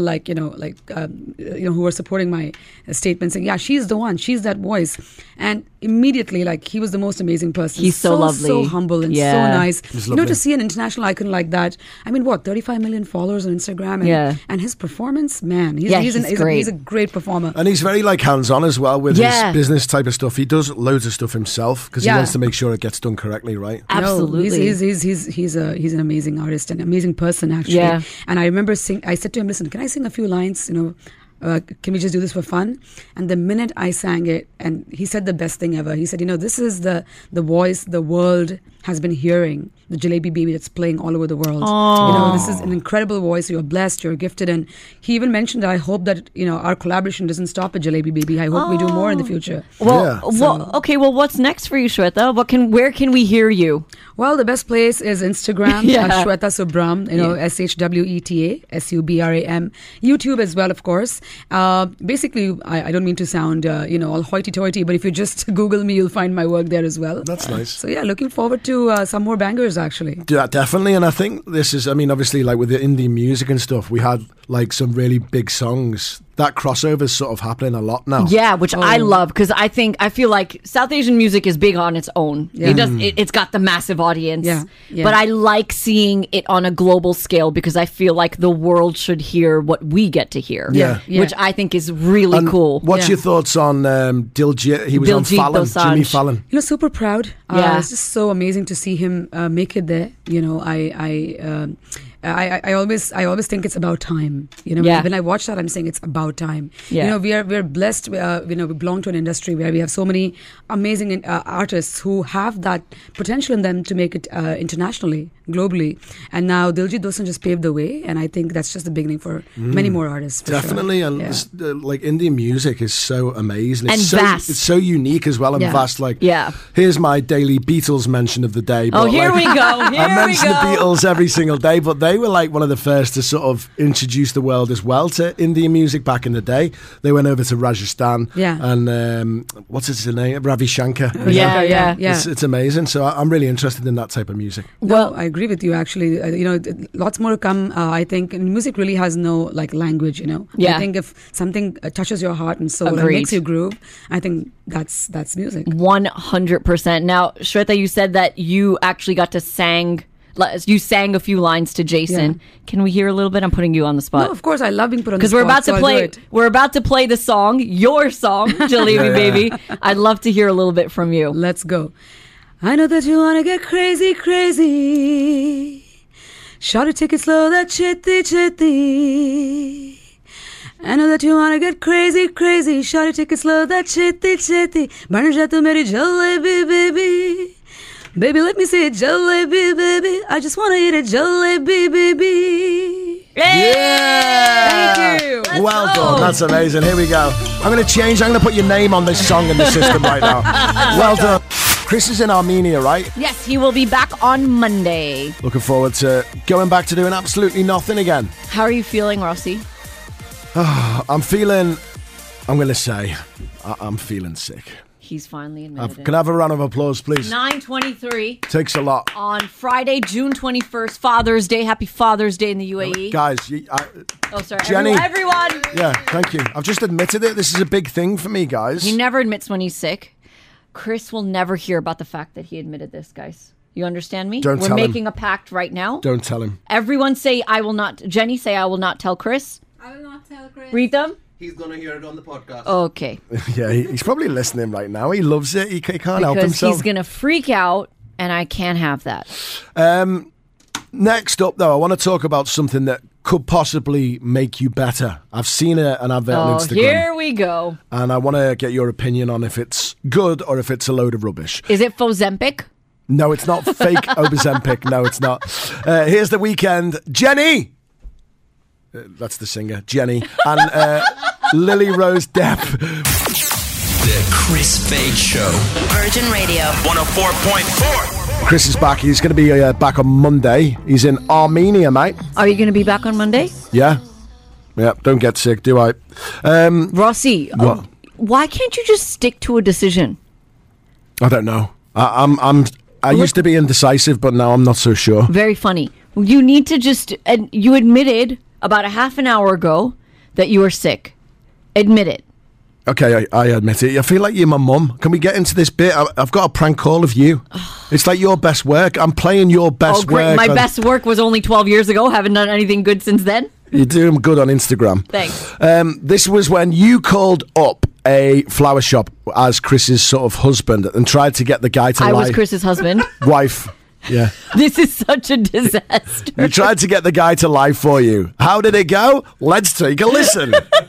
who were supporting my statement saying, "Yeah, she's the one. She's that voice." And immediately, he was the most amazing person. He's so lovely. So humble and so nice. lovely. To see an international icon like that. I mean, 35 million followers on Instagram. And his performance, man. He's a great performer. And he's very hands-on as well with his business type of stuff. He does loads of stuff himself because he wants to make sure it gets done correctly, right? Absolutely. He's an amazing artist and amazing person, actually. Yeah. And I remember I said to him, "Listen, can I sing a few lines, can we just do this for fun?" And the minute I sang it, and he said the best thing ever. He said, "This is the voice the world has been hearing, the Jalebi Baby that's playing all over the world. This is an incredible voice. You're blessed, you're gifted." And he even mentioned that I hope that, our collaboration doesn't stop at Jalebi Baby. I hope we do more in the future. Well, what's next for you, Shweta? Where can we hear you? Well, the best place is Instagram, Shweta Subram, SHWETA, SUBRAM. YouTube as well, of course. Basically, I don't mean to sound, all hoity-toity, but if you just Google me, you'll find my work there as well. That's nice. So, looking forward to some more bangers, actually. Yeah, definitely. And I think this is, obviously, with the indie music and stuff, we had, some really big songs. That crossover is sort of happening a lot now. Yeah, which I love because I feel like South Asian music is big on its own. Yeah. It's got the massive audience. Yeah. But I like seeing it on a global scale because I feel like the world should hear what we get to hear. Yeah. Which I think is really cool. What's your thoughts on Diljit? He was on Fallon, Dosanjh. Jimmy Fallon. Super proud. Yeah. It's just so amazing to see him make it there. I always think it's about time. You know, Yeah. when I watch that, I'm saying it's about time. Yeah. You know, we're blessed. You know, we belong to an industry where we have so many amazing artists who have that potential in them to make it internationally, globally. And now Diljit Dosanjh just paved the way, and I think that's just the beginning for many more artists. for Definitely, sure. and Yeah. this, like Indian music is so amazing. And It's so, vast. It's so unique as well and Yeah. vast. Like, Yeah. here's my daily Beatles mention of the day. Oh, but, here like, we go. I Here we mention the go. Beatles every single day, but they were like one of the first to sort of introduce the world as well to Indian music back in the day. They went over to Rajasthan, Yeah. and what's his name? Ravi Shankar. Yeah. It's amazing. So I'm really interested in that type of music. Well, I agree with you. Actually, you know, lots more to come. I think and music really has no like language. You know, Yeah. I think if something touches your heart and soul and Agreed. makes you groove, I think that's music. 100%. Now, Shweta, you said that you actually got to you sang a few lines to Jason. Yeah. Can we hear a little bit? I'm putting you on the spot. No, of course, I love being put on the Because spot. we're about to so I'll do play. it. We're about to play the song, your song, Jalebi Baby. I'd love to hear a little bit from you. Let's go. I know that you wanna get crazy, crazy. Shawty, take it slow, that chitty, chitty. I know that you wanna get crazy, crazy. Shawty, take it slow, that chitty, chitty. Burn ja tu meri jalebi, baby. Baby, let me see it, jalebi, baby. I just wanna eat it, jalebi, baby. Yeah! Thank you. Well done. That's amazing. Here we go. I'm going to change. I'm going to put your name on this song in the system right now. Well done. Chris is in Armenia, right? Yes, he will be back on Monday. Looking forward to going back to doing absolutely nothing again. How are you feeling, Rossi? I'm feeling sick. He's finally admitted Can I have a round of applause, please? 9:23 Takes a lot. on Friday, June 21st, Father's Day. Happy Father's Day in the UAE. Guys, Oh, sorry. Jenny. Everyone. yeah, thank you. I've just admitted it. This is a big thing for me, guys. He never admits when he's sick. Chris will never hear about the fact that he admitted this, guys. You understand me? Don't We're tell him. making a pact right now. Don't tell him. Everyone say, I will not. Jenny, say, I will not tell Chris. I will not tell Chris. Read them. He's going to hear it on the podcast. Okay. Yeah, he's probably listening right now. He loves it. He can't help Because himself. he's going to freak out, and I can't have that. Next up, though, I want to talk about something that could possibly make you better. I've seen an advert on Instagram. Here we go. And I want to get your opinion on if it's good or if it's a load of rubbish. Is it Fozempic? No, it's not fake Ozempic. No, it's not. Here's The Weeknd. Jenny! That's the singer, Jenny. And Lily Rose Depp. The Chris Fade Show. Virgin Radio. 104.4. Chris is back. He's going to be back on Monday. He's in Armenia, mate. Are you going to be back on Monday? Yeah. Yeah, don't get sick, do I? Rossi, What? why can't you just stick to a decision? I don't know. I used to be indecisive, but now I'm not so sure. Very funny. You need to just, and you admitted about a half an hour ago that you were sick. Admit it. Okay, I admit it. I feel like you're my mum. Can we get into this bit? I've got a prank call of you. It's like your best work. I'm playing your best great. work. My best work was only 12 years ago. Haven't done anything good since then. You're doing good on Instagram. Thanks. This was when you called up a flower shop as Chris's sort of husband and tried to get the guy to I lie. was Chris's husband. Wife. Yeah. This is such a disaster. You tried to get the guy to lie for you. How did it go? Let's take a listen.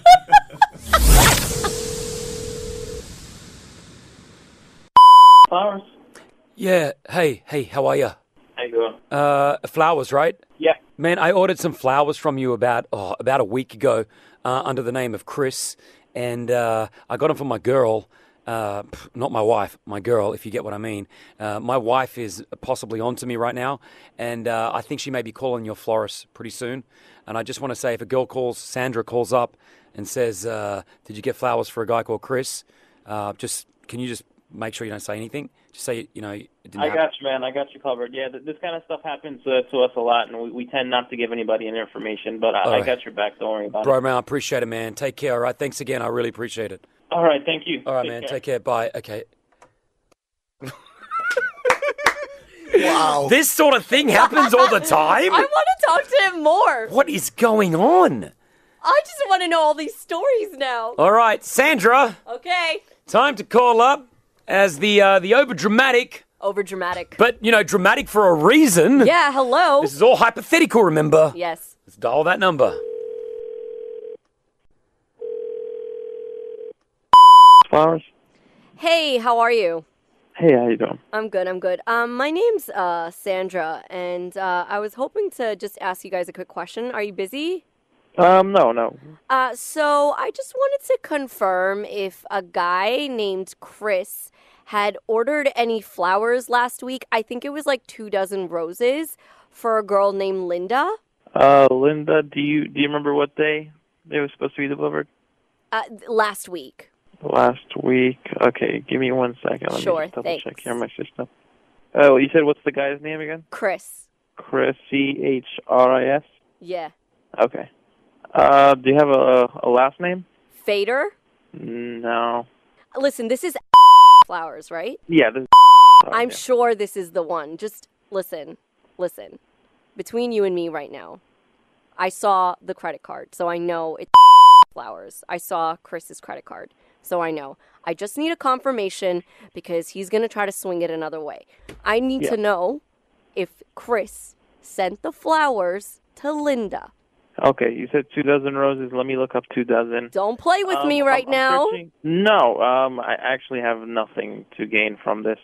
Flowers. Yeah. Hey, how are you? How you doing? Flowers, right? Yeah. Man, I ordered some flowers from you about a week ago under the name of Chris, and I got them for my girl. Not my wife, my girl, if you get what I mean. My wife is possibly onto me right now, and I think she may be calling your florist pretty soon. And I just want to say, if a girl calls, Sandra calls up and says, did you get flowers for a guy called Chris? Can you just make sure you don't say anything? Just say, it didn't I happen. got you, man. I got you covered. Yeah, this kind of stuff happens to us a lot, and we tend not to give anybody any information, but I got your back. Don't worry about Bro, it. man, I appreciate it, man. Take care, all right? Thanks again. I really appreciate it. All right, thank you. All right, man. Take care. Bye. Okay. Wow. This sort of thing happens all the time? I want to talk to him more. What is going on? I just want to know all these stories now. All right, Sandra. Okay. Time to call up as the overdramatic Over dramatic. But, dramatic for a reason. Yeah, hello. This is all hypothetical, remember? Yes. Let's dial that number. Flowers. Hey, how are you? Hey, how you doing? I'm good. My name's Sandra, and I was hoping to just ask you guys a quick question. Are you busy? No. So I just wanted to confirm if a guy named Chris had ordered any flowers last week. I think it was like 24 roses for a girl named Linda. Linda, do you remember what day they were supposed to be delivered? Last week. Last week. Okay, give me 1 second. Let me just double thanks. check here in my system. Oh, you said what's the guy's name again? Chris. Chris, Chris. Yeah. Okay. Do you have a last name? Fader? No. Listen, this is flowers, right? Yeah, this is I'm sure this is the one. Just listen. Between you and me right now, I saw the credit card, so I know it's flowers. I saw Chris's credit card, so I know. I just need a confirmation because he's going to try to swing it another way. I need to know if Chris sent the flowers to Linda. Okay, you said 24 roses. Let me look up 24. Don't play with me right now. No, I actually have nothing to gain from this.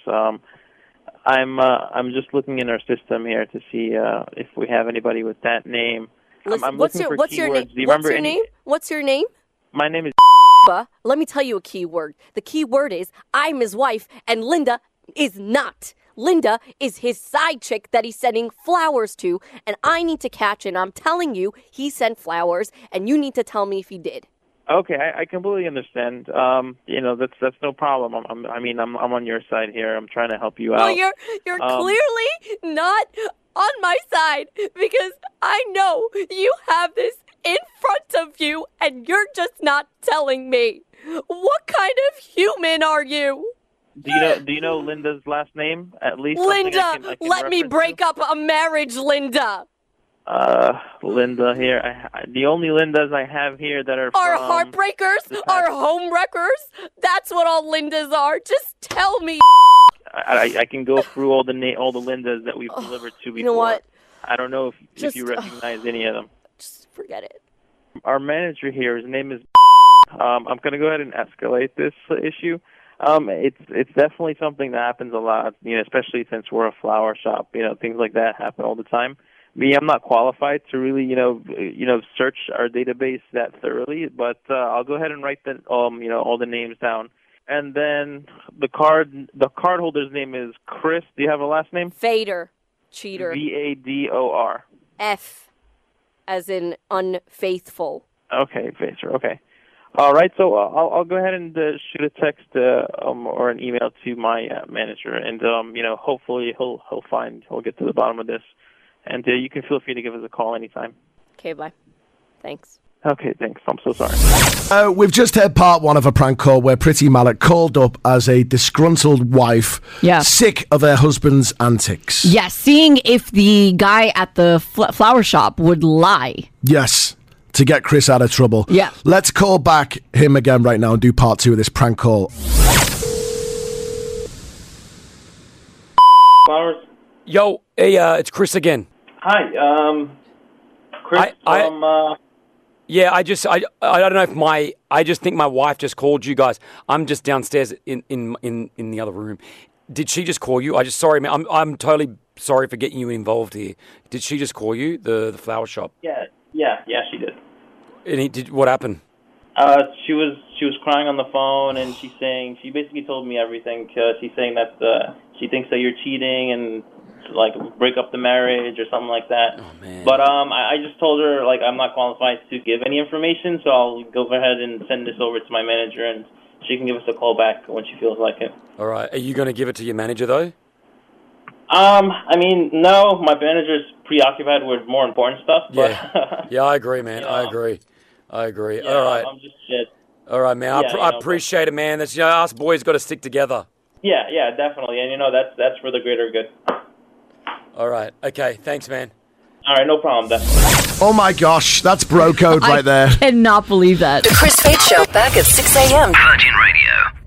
I'm just looking in our system here to see if we have anybody with that name. Listen, I'm what's looking your for what's your keywords. name? Do you What's remember your any? name? What's your name? My name is. Let me tell you a key word. The key word is I'm his wife, and Linda is not. Linda is his side chick that he's sending flowers to, and I need to catch it. I'm telling you, he sent flowers, and you need to tell me if he did. Okay, I completely understand. That's no problem. I'm on your side here. I'm trying to help you out. Well, you're clearly not on my side because I know you have this in front of you, and you're just not telling me. What kind of human are you? Do you know Linda's last name? At least Linda, I can let me break up a marriage, Linda. Linda here. The only Lindas I have here that are heartbreakers, are home wreckers. That's what all Lindas are. Just tell me. I can go through all the Lindas that we've delivered to before. You know what? I don't know if you recognize any of them. Just forget it. Our manager here, his name is. I'm going to go ahead and escalate this issue. It's definitely something that happens a lot, especially since we're a flower shop. Things like that happen all the time. I'm not qualified to really, search our database that thoroughly, but I'll go ahead and write all the names down. And then the card holder's name is Chris. Do you have a last name? Fader. Cheater. Vador. F, as in unfaithful. Okay, Fader. Okay. All right, so I'll go ahead and shoot a text or an email to my manager, and hopefully he'll get to the bottom of this, and you can feel free to give us a call anytime. Okay, bye. Thanks. Okay, thanks. I'm so sorry. We've just heard part one of a prank call where Pretty Mallet called up as a disgruntled wife, sick of her husband's antics. Yes, seeing if the guy at the flower shop would lie. Yes. To get Chris out of trouble. Yeah. Let's call back him again right now and do part two of this prank call. Flowers. Yo, hey, it's Chris again. Hi, Chris from. Yeah, I don't know if I just think my wife just called you guys. I'm just downstairs in the other room. Did she just call you? Sorry, man. I'm totally sorry for getting you involved here. Did she just call you, the flower shop? Yeah, she did. And what happened? She was crying on the phone, and she basically told me everything. She's saying that she thinks that you're cheating and break up the marriage or something like that. Oh man! But I just told her I'm not qualified to give any information, so I'll go ahead and send this over to my manager, and she can give us a call back when she feels like it. All right. Are you going to give it to your manager though? No. My manager's preoccupied with more important stuff. But Yeah, I agree, man. I agree. Yeah, all right. I'm just shit. All right, man. I appreciate it, man. That's us boys got to stick together. Yeah, definitely. And that's for the greater good. All right. Okay. Thanks, man. All right, no problem. Definitely. Oh my gosh, that's bro code right there. I cannot believe that. The Chris Fade Show back at 6 a.m. Virgin Radio.